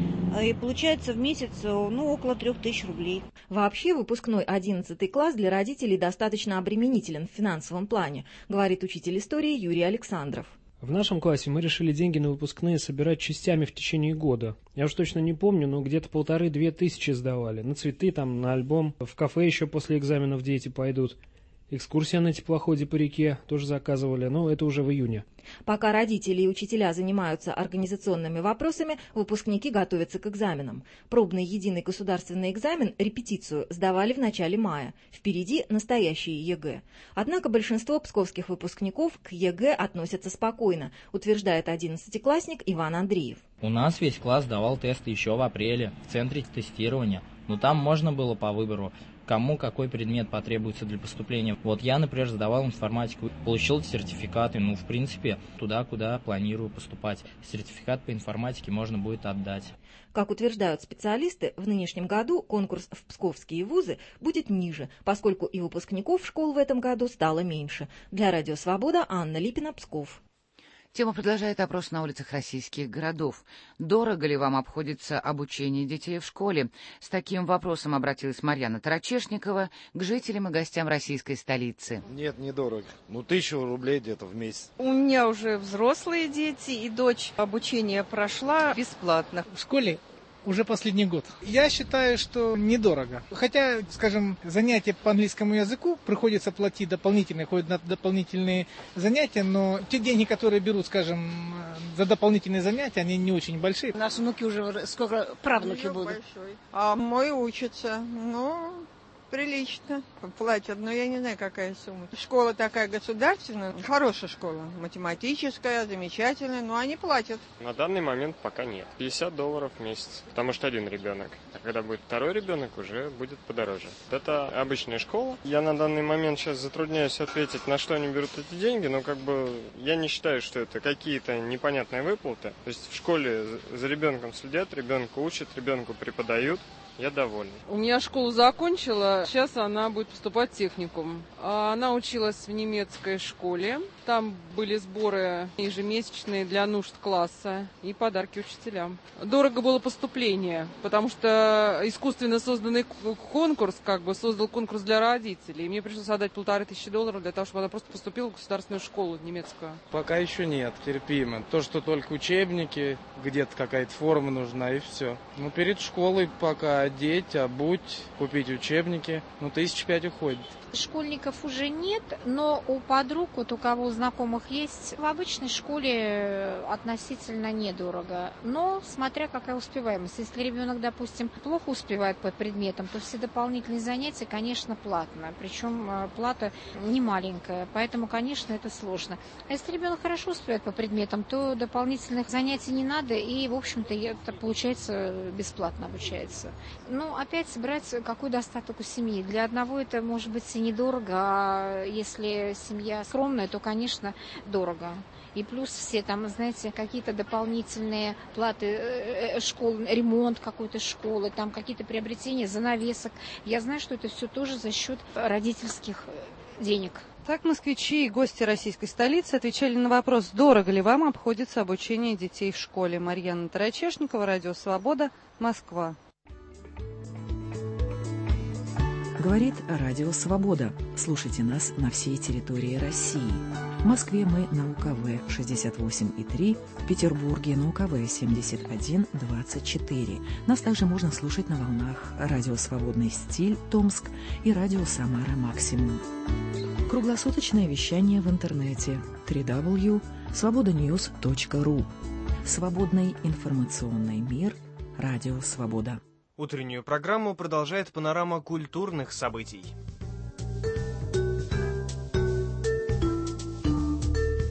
И получается в месяц около 3000 рублей. Вообще выпускной 11 класс для родителей достаточно обременителен в финансовом плане, говорит учитель истории Юрий Александров. В нашем классе мы решили деньги на выпускные собирать частями в течение года. Я уж точно не помню, но где-то 1500-2000 тысячи сдавали. На цветы, там, на альбом. В кафе еще после экзаменов дети пойдут. Экскурсия на теплоходе по реке тоже заказывали, но это уже в июне. Пока родители и учителя занимаются организационными вопросами, выпускники готовятся к экзаменам. Пробный единый государственный экзамен, репетицию, сдавали в начале мая. Впереди настоящие ЕГЭ. Однако большинство псковских выпускников к ЕГЭ относятся спокойно, утверждает 11-классник Иван Андреев. У нас весь класс давал тесты еще в апреле, в центре тестирования. Но там можно было по выбору, кому какой предмет потребуется для поступления. Вот я, например, сдавал информатику, получил сертификаты, в принципе, туда, куда планирую поступать. Сертификат по информатике можно будет отдать. Как утверждают специалисты, в нынешнем году конкурс в псковские вузы будет ниже, поскольку и выпускников школ в этом году стало меньше. Для Радио Свобода Анна Липина, Псков. Тема продолжает опрос на улицах российских городов. Дорого ли вам обходится обучение детей в школе? С таким вопросом обратилась Марьяна Тарачешникова к жителям и гостям российской столицы. Нет, недорого. 1000 рублей где-то в месяц. У меня уже взрослые дети, и дочь обучение прошла бесплатно. В школе уже последний год. Я считаю, что недорого. Хотя, скажем, занятия по английскому языку приходится платить дополнительные, ходят на дополнительные занятия, но те деньги, которые берут, скажем, за дополнительные занятия, они не очень большие. У нас внуки уже, скоро правнуки будут. Большой. А мой учится, прилично платят, но я не знаю, какая сумма. Школа такая государственная, хорошая школа, математическая, замечательная, но они платят. На данный момент пока нет. $50 в месяц, потому что один ребенок. А когда будет второй ребенок, уже будет подороже. Это обычная школа. Я на данный момент сейчас затрудняюсь ответить, на что они берут эти деньги, но я не считаю, что это какие-то непонятные выплаты. То есть в школе за ребенком следят, ребенка учат, ребенку преподают. Я доволен. У меня школу закончила, сейчас она будет поступать в техникум. Она училась в немецкой школе. Там были сборы ежемесячные для нужд класса и подарки учителям. Дорого было поступление, потому что искусственно созданный конкурс, создал конкурс для родителей. И мне пришлось отдать $1500 для того, чтобы она просто поступила в государственную школу немецкую. Пока еще нет, терпимо. То, что только учебники, где-то какая-то форма нужна и все. Перед школой пока одеть, обуть, купить учебники, 1500 уходит. Школьников уже нет, но у подруг, у кого знакомых есть, в обычной школе относительно недорого. Но смотря какая успеваемость. Если ребенок, допустим, плохо успевает по предметам, то все дополнительные занятия, конечно, платно. Причем плата не маленькая, поэтому, конечно, это сложно. А если ребенок хорошо успевает по предметам, то дополнительных занятий не надо, и, в общем-то, это получается бесплатно обучается. Опять брать какой достаток у семьи. Для одного это может быть и недорого, а если семья скромная, то, конечно, дорого. И плюс все какие-то дополнительные платы школ, ремонт какой-то школы, какие-то приобретения занавесок. Я знаю, что это все тоже за счет родительских денег. Так москвичи и гости российской столицы отвечали на вопрос, дорого ли вам обходится обучение детей в школе. Марьяна Тарачешникова, Радио Свобода, Москва. Говорит Радио Свобода. Слушайте нас на всей территории России. В Москве мы на УКВ 68,3, в Петербурге на УКВ 71,24. Нас также можно слушать на волнах Радио Свободный стиль Томск и Радио Самара Максимум. Круглосуточное вещание в интернете www.svobodanews.ru. Свободный информационный мир. Радио Свобода. Утреннюю программу продолжает панорама культурных событий.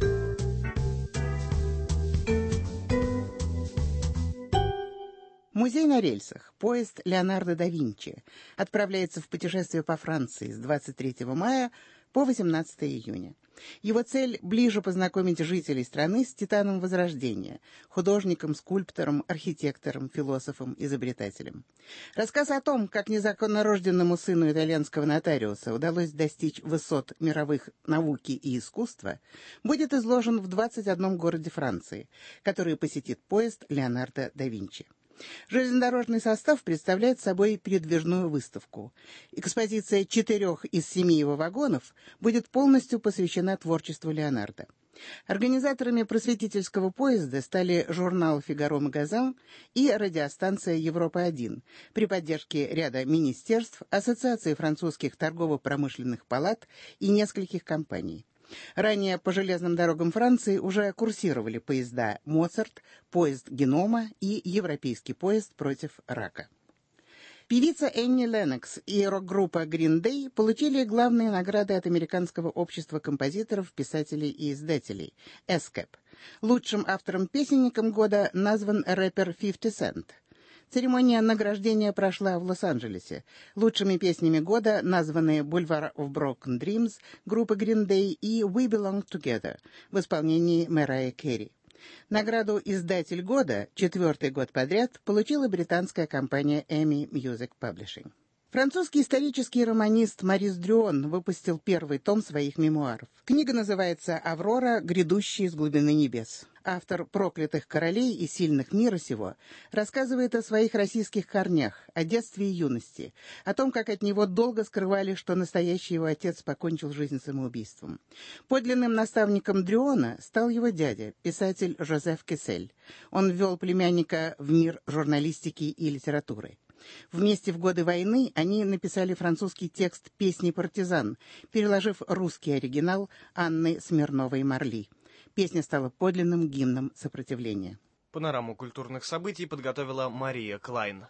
Музей на рельсах. Поезд Леонардо да Винчи отправляется в путешествие по Франции с 23 мая по 18 июня. Его цель – ближе познакомить жителей страны с титаном Возрождения, художником, скульптором, архитектором, философом, изобретателем. Рассказ о том, как незаконнорожденному сыну итальянского нотариуса удалось достичь высот мировых науки и искусства, будет изложен в 21 городе Франции, который посетит поезд Леонардо да Винчи. Железнодорожный состав представляет собой передвижную выставку. Экспозиция 4 из 7 его вагонов будет полностью посвящена творчеству Леонардо. Организаторами просветительского поезда стали журнал «Фигаро Магазин» и радиостанция «Европа-1» при поддержке ряда министерств, Ассоциации французских торгово-промышленных палат и нескольких компаний. Ранее по железным дорогам Франции уже курсировали поезда «Моцарт», поезд «Генома» и европейский поезд против рака. Певица Энни Леннокс и рок-группа Green Day получили главные награды от Американского общества композиторов, писателей и издателей (ASCAP). Лучшим автором-песенником года назван рэпер 50 Cent. Церемония награждения прошла в Лос-Анджелесе. Лучшими песнями года названы «Boulevard of Broken Dreams» группы Green Day и «We Belong Together» в исполнении Мэрайи Кэрри. Награду «Издатель года» 4-й год подряд получила британская компания EMI Music Publishing. Французский исторический романист Марис Дрюон выпустил 1-й том своих мемуаров. Книга называется «Аврора, грядущая из глубины небес». Автор «Проклятых королей» и «Сильных мира сего» рассказывает о своих российских корнях, о детстве и юности, о том, как от него долго скрывали, что настоящий его отец покончил жизнь самоубийством. Подлинным наставником Дрюона стал его дядя, писатель Жозеф Кессель. Он ввел племянника в мир журналистики и литературы. Вместе в годы войны они написали французский текст «Песни партизан», переложив русский оригинал Анны Смирновой-Марли. Песня стала подлинным гимном сопротивления. Панораму культурных событий подготовила Мария Клайн.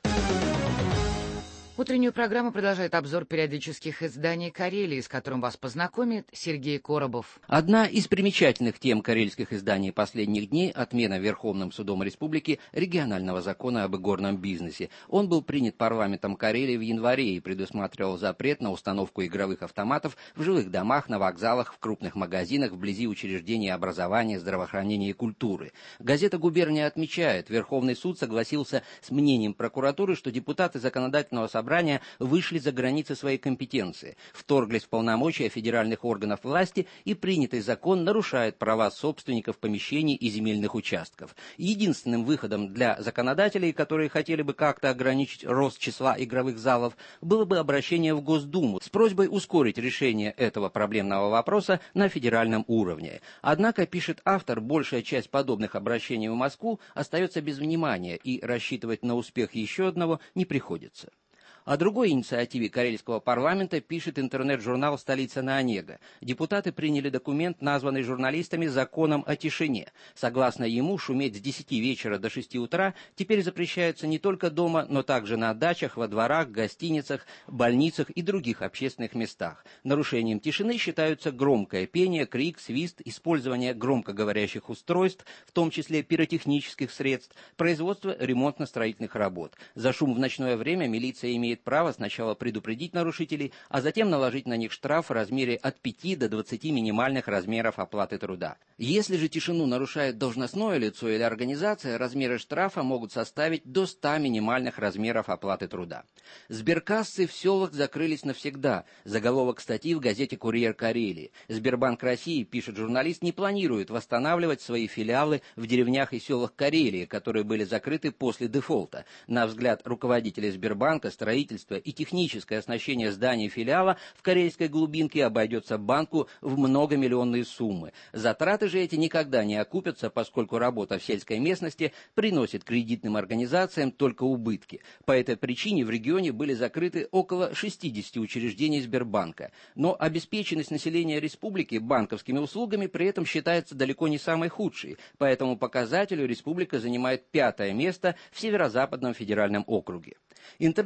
Утреннюю программу продолжает обзор периодических изданий Карелии, с которым вас познакомит Сергей Коробов. Одна из примечательных тем карельских изданий последних дней – отмена Верховным судом республики регионального закона об игорном бизнесе. Он был принят парламентом Карелии в январе и предусматривал запрет на установку игровых автоматов в жилых домах, на вокзалах, в крупных магазинах, вблизи учреждений образования, здравоохранения и культуры. Газета «Губерния» отмечает, Верховный суд согласился с мнением прокуратуры, что депутаты законодательного собрания вышли за границы своей компетенции, вторглись в полномочия федеральных органов власти, и принятый закон нарушает права собственников помещений и земельных участков. Единственным выходом для законодателей, которые хотели бы как-то ограничить рост числа игровых залов, было бы обращение в Госдуму с просьбой ускорить решение этого проблемного вопроса на федеральном уровне. Однако, пишет автор, большая часть подобных обращений в Москву остается без внимания, и рассчитывать на успех еще одного не приходится. О другой инициативе карельского парламента пишет интернет-журнал «Столица на Онега». Депутаты приняли документ, названный журналистами «Законом о тишине». Согласно ему, шуметь с 10 вечера до 6 утра теперь запрещается не только дома, но также на дачах, во дворах, гостиницах, больницах и других общественных местах. Нарушением тишины считаются громкое пение, крик, свист, использование громкоговорящих устройств, в том числе пиротехнических средств, производство ремонтно-строительных работ. За шум в ночное время милиция имеет право сначала предупредить нарушителей, а затем наложить на них штраф в размере от 5 до 20 минимальных размеров оплаты труда. Если же тишину нарушает должностное лицо или организация, размеры штрафа могут составить до 100 минимальных размеров оплаты труда. Сберкассы в селах закрылись навсегда. Заголовок статьи в газете «Курьер Карелии». Сбербанк России, пишет журналист, не планирует восстанавливать свои филиалы в деревнях и селах Карелии, которые были закрыты после дефолта. На взгляд руководителя Сбербанка, строительство и техническое оснащение зданий филиала в карельской глубинке обойдется банку в многомиллионные суммы. Затраты же эти никогда не окупятся, поскольку работа в сельской местности приносит кредитным организациям только убытки. По этой причине в регионе были закрыты около 60 учреждений Сбербанка. Но обеспеченность населения республики банковскими услугами при этом считается далеко не самой худшей. По этому показателю республика занимает 5-е место в Северо-Западном федеральном округе. Интернет-сайт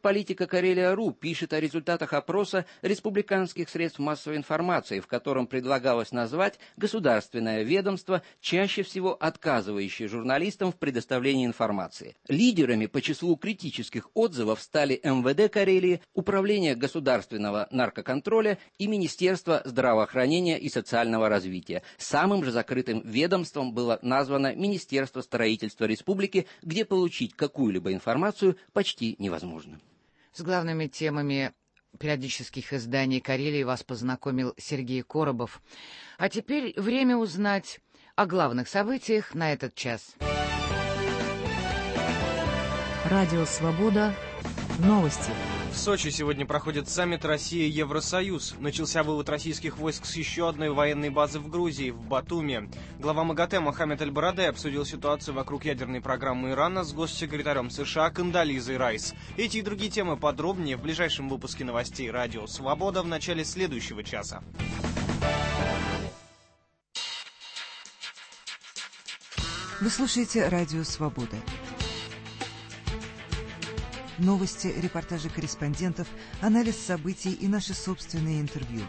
Политика Карелия.ру пишет о результатах опроса республиканских средств массовой информации, в котором предлагалось назвать государственное ведомство, чаще всего отказывающее журналистам в предоставлении информации. Лидерами по числу критических отзывов стали МВД Карелии, Управление государственного наркоконтроля и Министерство здравоохранения и социального развития. Самым же закрытым ведомством было названо Министерство строительства республики, где получить какую-либо информацию почти невозможно. С главными темами периодических изданий Карелии вас познакомил Сергей Коробов. А теперь время узнать о главных событиях на этот час. Радио «Свобода». Новости. В Сочи сегодня проходит саммит Россия-Евросоюз. Начался вывод российских войск с еще одной военной базы в Грузии, в Батуми. Глава МАГАТЭ Мохаммед Аль-Барадей обсудил ситуацию вокруг ядерной программы Ирана с госсекретарем США Кондолизой Райс. Эти и другие темы подробнее в ближайшем выпуске новостей «Радио Свобода» в начале следующего часа. Вы слушаете «Радио Свобода». Новости, репортажи корреспондентов, анализ событий и наши собственные интервью.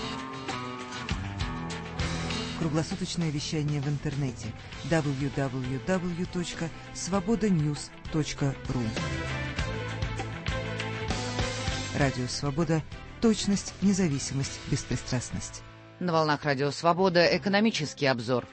Круглосуточное вещание в интернете www.svobodanews.ru. Радио «Свобода». Точность, независимость, беспристрастность. На волнах Радио Свобода экономический обзор.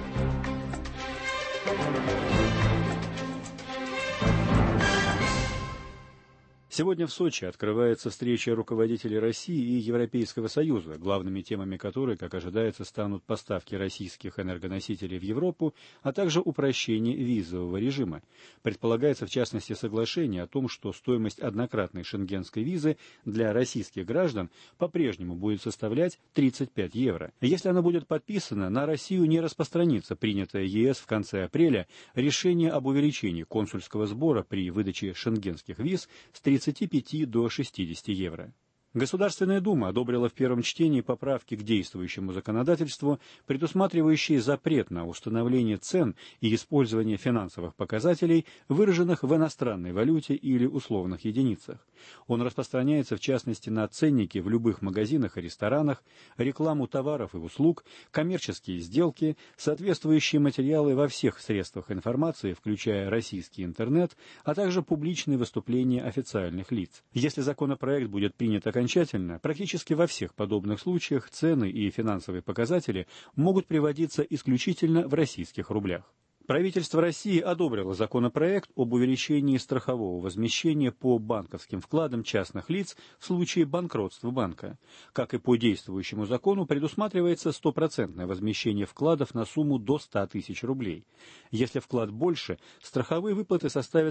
Сегодня в Сочи открывается встреча руководителей России и Европейского Союза, главными темами которой, как ожидается, станут поставки российских энергоносителей в Европу, а также упрощение визового режима. Предполагается, в частности, соглашение о том, что стоимость однократной шенгенской визы для российских граждан по-прежнему будет составлять 35 евро. Если она будет подписана, на Россию не распространится принятое ЕС в конце апреля решение об увеличении консульского сбора при выдаче шенгенских виз с 35 до 60 евро. Государственная Дума одобрила в первом чтении поправки к действующему законодательству, предусматривающие запрет на установление цен и использование финансовых показателей, выраженных в иностранной валюте или условных единицах. Он распространяется в частности на ценники в любых магазинах и ресторанах, рекламу товаров и услуг, коммерческие сделки, соответствующие материалы во всех средствах информации, включая российский интернет, а также публичные выступления официальных лиц. Если законопроект будет принят окончательно, практически во всех подобных случаях цены и финансовые показатели могут приводиться исключительно в российских рублях. Правительство России одобрило законопроект об увеличении страхового возмещения по банковским вкладам частных лиц в случае банкротства банка. Как и по действующему закону, предусматривается 100% возмещение вкладов на сумму до 100 тысяч рублей. Если вклад больше, страховые выплаты составят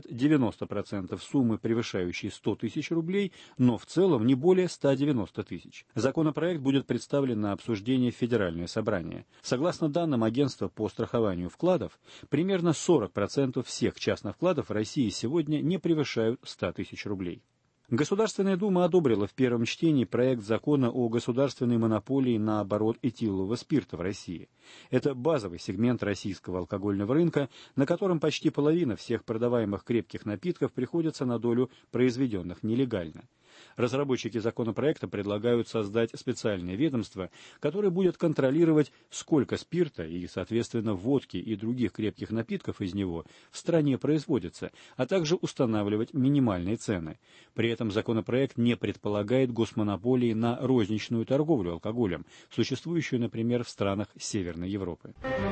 90% суммы, превышающей 100 тысяч рублей, но в целом не более 190 тысяч. Законопроект будет представлен на обсуждение в Федеральное собрание. Согласно данным Агентства по страхованию вкладов, примерно 40% всех частных вкладов в России сегодня не превышают 100 тысяч рублей. Государственная Дума одобрила в первом чтении проект закона о государственной монополии на оборот этилового спирта в России. Это базовый сегмент российского алкогольного рынка, на котором почти половина всех продаваемых крепких напитков приходится на долю произведенных нелегально. Разработчики законопроекта предлагают создать специальное ведомство, которое будет контролировать, сколько спирта и, соответственно, водки и других крепких напитков из него в стране производится, а также устанавливать минимальные цены. При этом законопроект не предполагает госмонополии на розничную торговлю алкоголем, существующую, например, в странах Северной Европы.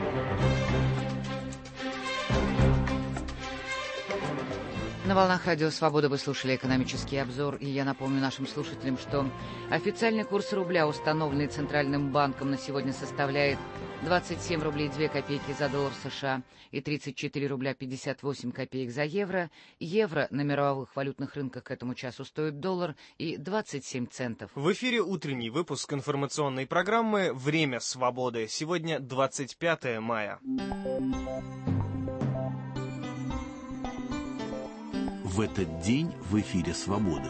На волнах Радио Свобода вы слушали экономический обзор, и я напомню нашим слушателям, что официальный курс рубля, установленный Центральным банком, на сегодня составляет 27 рублей 2 копейки за доллар США и 34 рубля 58 копеек за евро. Евро на мировых валютных рынках к этому часу стоит $1 и 27 центов. В эфире утренний выпуск информационной программы «Время свободы». Сегодня 25 мая. В этот день в эфире «Свободы».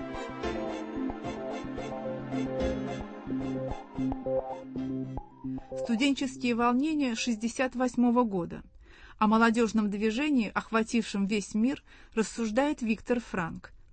Студенческие волнения 1968 года. О молодежном движении, охватившем весь мир, рассуждает Виктор Франк.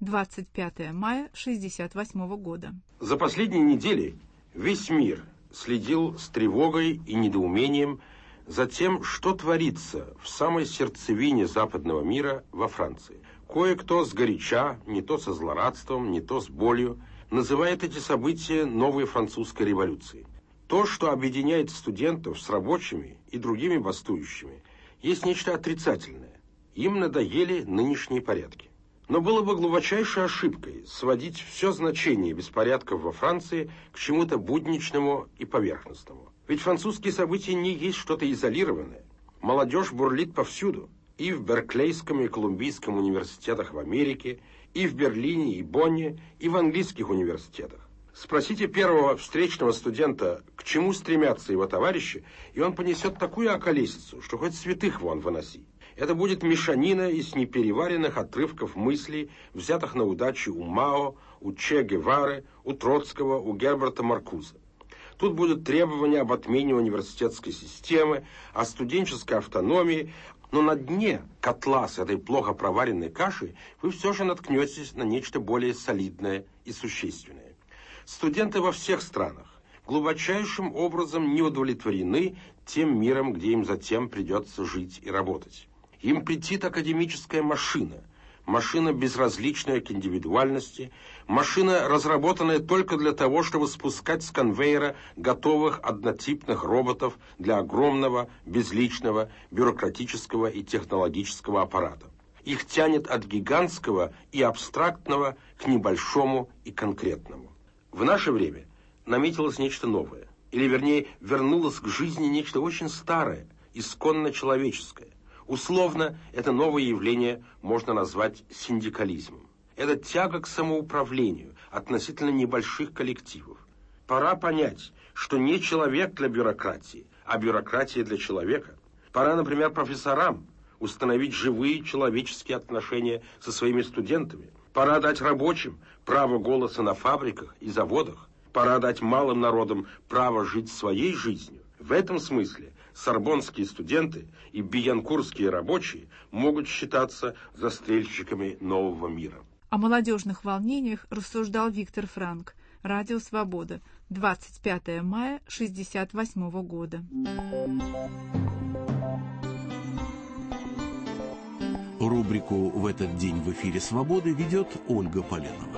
25 мая 1968 года. За последние недели весь мир следил с тревогой и недоумением за тем, что творится в самой сердцевине западного мира во Франции. Кое-кто сгоряча, не то со злорадством, не то с болью, называет эти события новой французской революцией. То, что объединяет студентов с рабочими и другими бастующими, есть нечто отрицательное. Им надоели нынешние порядки. Но было бы глубочайшей ошибкой сводить все значение беспорядков во Франции к чему-то будничному и поверхностному. Ведь французские события не есть что-то изолированное. Молодежь бурлит повсюду. И в Берклейском и Колумбийском университетах в Америке, и в Берлине, и Бонне, и в английских университетах. Спросите первого встречного студента, к чему стремятся его товарищи, и он понесет такую околесицу, что хоть святых вон выноси. Это будет мешанина из непереваренных отрывков мыслей, взятых на удачу у Мао, у Че Гевары, у Троцкого, у Герберта Маркуза. Тут будут требования об отмене университетской системы, о студенческой автономии, но на дне котла с этой плохо проваренной кашей вы все же наткнетесь на нечто более солидное и существенное. Студенты во всех странах глубочайшим образом не удовлетворены тем миром, где им затем придется жить и работать. Им претит академическая машина, машина безразличная к индивидуальности, машина, разработанная только для того, чтобы спускать с конвейера готовых однотипных роботов для огромного, безличного, бюрократического и технологического аппарата. Их тянет от гигантского и абстрактного к небольшому и конкретному. В наше время наметилось нечто новое, или вернее вернулось к жизни нечто очень старое, исконно человеческое. Условно, это новое явление можно назвать синдикализмом. Это тяга к самоуправлению относительно небольших коллективов. Пора понять, что не человек для бюрократии, а бюрократия для человека. Пора, например, профессорам установить живые человеческие отношения со своими студентами. Пора дать рабочим право голоса на фабриках и заводах. Пора дать малым народам право жить своей жизнью. В этом смысле сорбонские студенты и биянкурские рабочие могут считаться застрельщиками нового мира. О молодежных волнениях рассуждал Виктор Франк. Радио «Свобода», 25 мая 1968 года. Рубрику «В этот день в эфире «Свободы» ведет Ольга Поленова.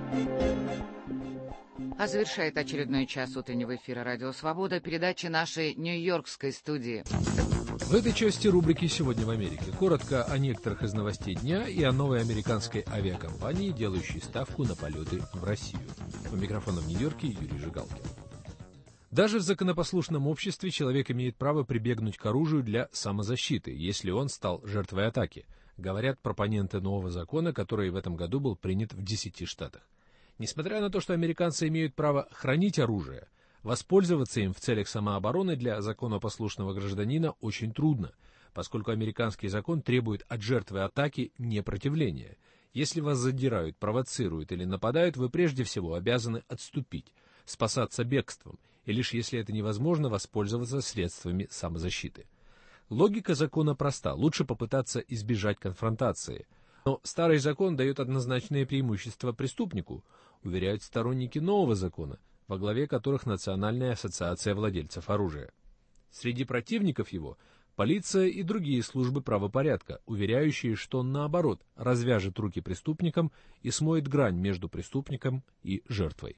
А завершает очередной час утреннего эфира «Радио Свобода» передача нашей нью-йоркской студии. В этой части рубрики «Сегодня в Америке» коротко о некоторых из новостей дня и о новой американской авиакомпании, делающей ставку на полеты в Россию. У микрофона в Нью-Йорке Юрий Жигалкин. Даже в законопослушном обществе человек имеет право прибегнуть к оружию для самозащиты, если он стал жертвой атаки, говорят пропоненты нового закона, который в этом году был принят в 10 штатах. Несмотря на то, что американцы имеют право хранить оружие, воспользоваться им в целях самообороны для законопослушного гражданина очень трудно, поскольку американский закон требует от жертвы атаки непротивления. Если вас задирают, провоцируют или нападают, вы прежде всего обязаны отступить, спасаться бегством, и лишь если это невозможно, воспользоваться средствами самозащиты. Логика закона проста, лучше попытаться избежать конфронтации. Но старый закон дает однозначное преимущество преступнику, уверяют сторонники нового закона, во главе которых Национальная ассоциация владельцев оружия. Среди противников его полиция и другие службы правопорядка, уверяющие, что он, наоборот, развяжет руки преступникам и смоет грань между преступником и жертвой.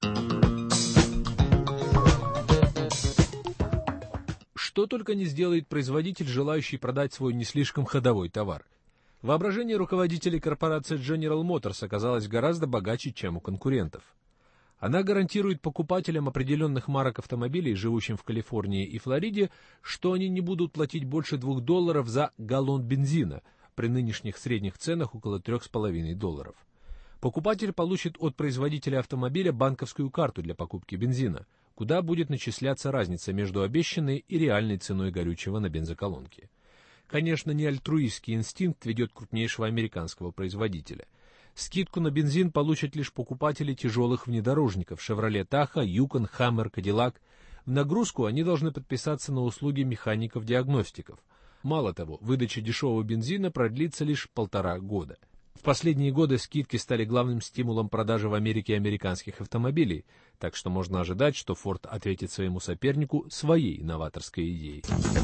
Что только не сделает производитель, желающий продать свой не слишком ходовой товар. Воображение руководителей корпорации General Motors оказалось гораздо богаче, чем у конкурентов. Она гарантирует покупателям определенных марок автомобилей, живущим в Калифорнии и Флориде, что они не будут платить больше $2 за галлон бензина, при нынешних средних ценах около $3,5. Покупатель получит от производителя автомобиля банковскую карту для покупки бензина, куда будет начисляться разница между обещанной и реальной ценой горючего на бензоколонке. Конечно, не альтруистский инстинкт ведет крупнейшего американского производителя. Скидку на бензин получат лишь покупатели тяжелых внедорожников Chevrolet Tahoe, Yukon, Hammer, Cadillac. В нагрузку они должны подписаться на услуги механиков-диагностиков. Мало того, выдача дешевого бензина продлится лишь 1,5 года. В последние годы скидки стали главным стимулом продажи в Америке американских автомобилей, так что можно ожидать, что Ford ответит своему сопернику своей новаторской идеей.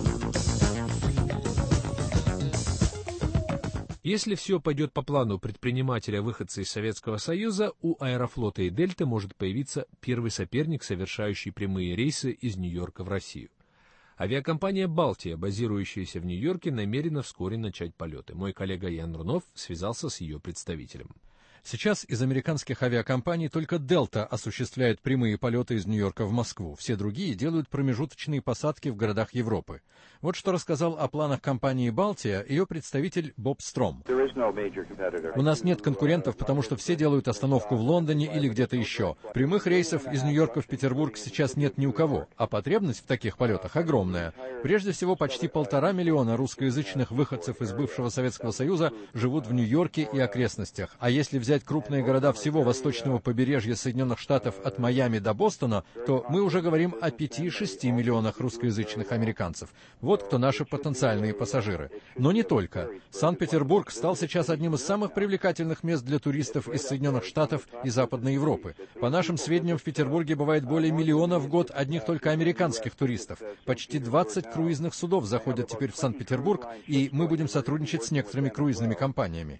Если все пойдет по плану предпринимателя-выходца из Советского Союза, у Аэрофлота и Дельты может появиться первый соперник, совершающий прямые рейсы из Нью-Йорка в Россию. Авиакомпания «Балтия», базирующаяся в Нью-Йорке, намерена вскоре начать полеты. Мой коллега Ян Рунов связался с ее представителем. Сейчас из американских авиакомпаний только «Дельта» осуществляет прямые полеты из Нью-Йорка в Москву. Все другие делают промежуточные посадки в городах Европы. Вот что рассказал о планах компании «Балтия» ее представитель Боб Стром. У нас нет конкурентов, потому что все делают остановку в Лондоне или где-то еще. Прямых рейсов из Нью-Йорка в Петербург сейчас нет ни у кого, а потребность в таких полетах огромная. Прежде всего, почти 1,5 миллиона русскоязычных выходцев из бывшего Советского Союза живут в Нью-Йорке и окрестностях. А если взять крупные города всего восточного побережья Соединенных Штатов от Майами до Бостона, то мы уже говорим о 5-6 миллионах русскоязычных американцев. Вот кто наши потенциальные пассажиры. Но не только. Санкт-Петербург стал сейчас одним из самых привлекательных мест для туристов из Соединенных Штатов и Западной Европы. По нашим сведениям, в Петербурге бывает более миллиона в год одних только американских туристов. Почти 20 круизных судов заходят теперь в Санкт-Петербург, и мы будем сотрудничать с некоторыми круизными компаниями.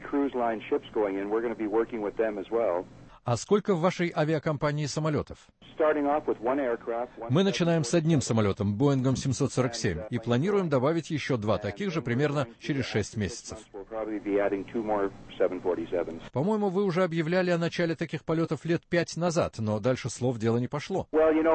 А сколько в вашей авиакомпании самолетов? Мы начинаем с одним самолетом, Боингом 747, и планируем добавить еще 2 таких же примерно через 6 месяцев. По-моему, вы уже объявляли о начале таких полетов лет 5 назад, но дальше слов дело не пошло.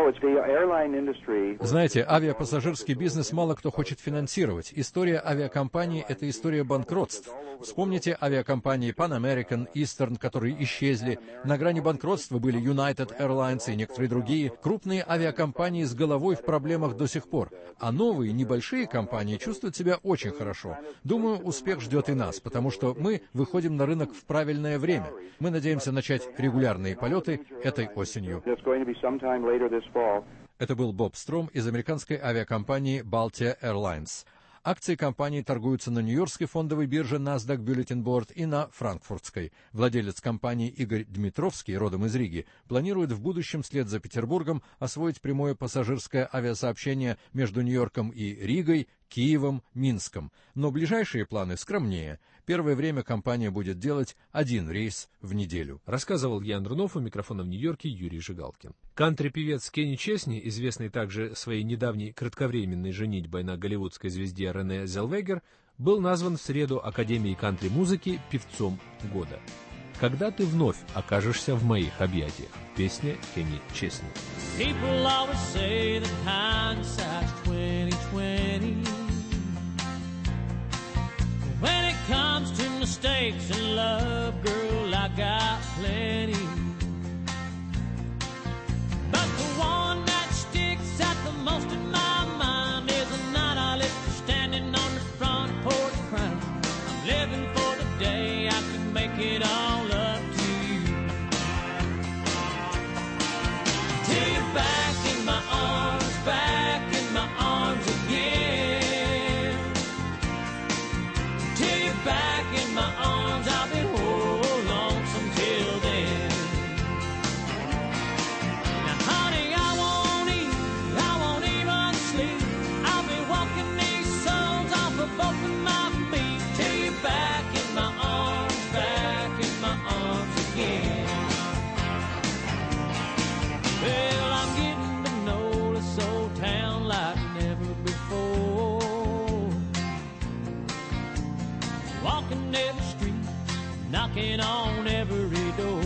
Знаете, авиапассажирский бизнес мало кто хочет финансировать. История авиакомпаний — это история банкротств. Вспомните авиакомпании Pan American, Eastern, которые исчезли. На грани банкротства были United Airlines и некоторые другие. Крупные авиакомпании с головой в проблемах до сих пор. А новые, небольшие компании чувствуют себя очень хорошо. Думаю, успех ждет и нас, потому что мы выходим на рынок в правильное время. Мы надеемся начать регулярные полеты этой осенью. Это был Боб Стром из американской авиакомпании Baltia Airlines. Акции компании торгуются на Нью-Йоркской фондовой бирже NASDAQ Bulletin Board и на Франкфуртской. Владелец компании Игорь Дмитровский, родом из Риги, планирует в будущем вслед за Петербургом освоить прямое пассажирское авиасообщение между Нью-Йорком и Ригой, Киевом, Минском. Но ближайшие планы скромнее. Первое время компания будет делать 1 рейс в неделю. Рассказывал Ян Рунов, у микрофона в Нью-Йорке Юрий Жигалкин. Кантри-певец Кенни Чесни, известный также своей недавней кратковременной женитьбой на голливудской звезде Рене Зелвегер, был назван в среду Академией кантри-музыки певцом года. «Когда ты вновь окажешься в моих объятиях» — песня Кенни Чесни. When it comes to mistakes in love, girl, I got plenty. But the one that sticks out the most in my mind is the night I left you standing on the front porch crying. I'm living for the day I can make it all up to you. Till you're back in my arms, back in my arms again. Back in my arms, I'll be whole lonesome till then. Now, honey, I won't even sleep. I'll be walking these souls off of both of my feet till you're back in my arms again. Well, I'm getting to know this old town like never before. Walking every street, knocking on every door.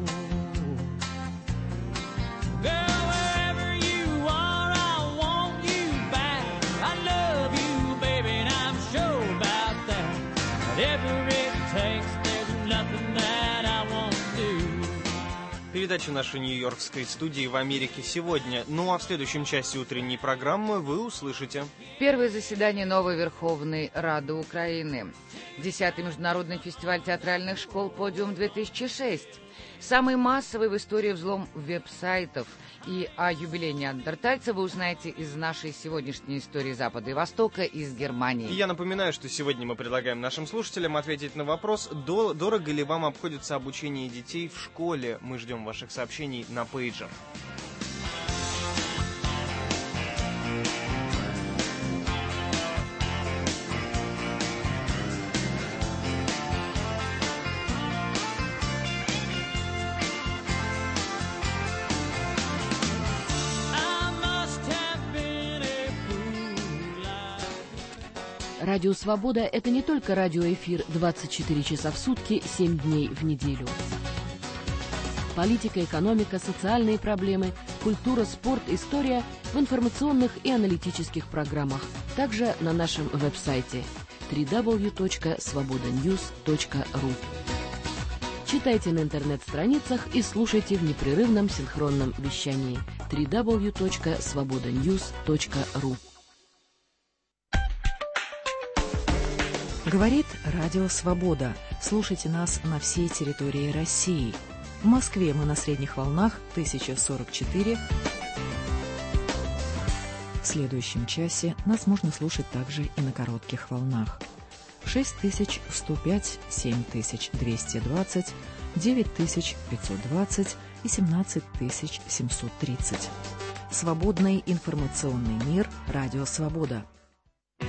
Girl, wherever you are, I want you back. I love you, baby, and I'm sure about that. Whatever it takes, there's nothing that I won't do. передача нашей нью-йоркской студии в Америке сегодня. Ну а в следующем часе утренней программы вы услышите. Первое заседание новой Верховной Рады Украины. 10-й международный фестиваль театральных школ «Подиум-2006». Самый массовый в истории взлом веб-сайтов. И о юбилее неандертальца вы узнаете из нашей сегодняшней истории Запада и Востока из Германии. И я напоминаю, что сегодня мы предлагаем нашим слушателям ответить на вопрос, дорого ли вам обходится обучение детей в школе. Мы ждем ваших сообщений на пейджах. Радио «Свобода» — это не только радиоэфир 24 часа в сутки, 7 дней в неделю. Политика, экономика, социальные проблемы, культура, спорт, история в информационных и аналитических программах. Также на нашем веб-сайте www.svobodanews.ru. Читайте на интернет-страницах и слушайте в непрерывном синхронном вещании www.svobodanews.ru. Говорит Радио Свобода. Слушайте нас на всей территории России. В Москве мы на средних волнах 1044. В следующем часе нас можно слушать также и на коротких волнах. 6105, 7220, 9520 и 17730. Свободный информационный мир. Радио Свобода.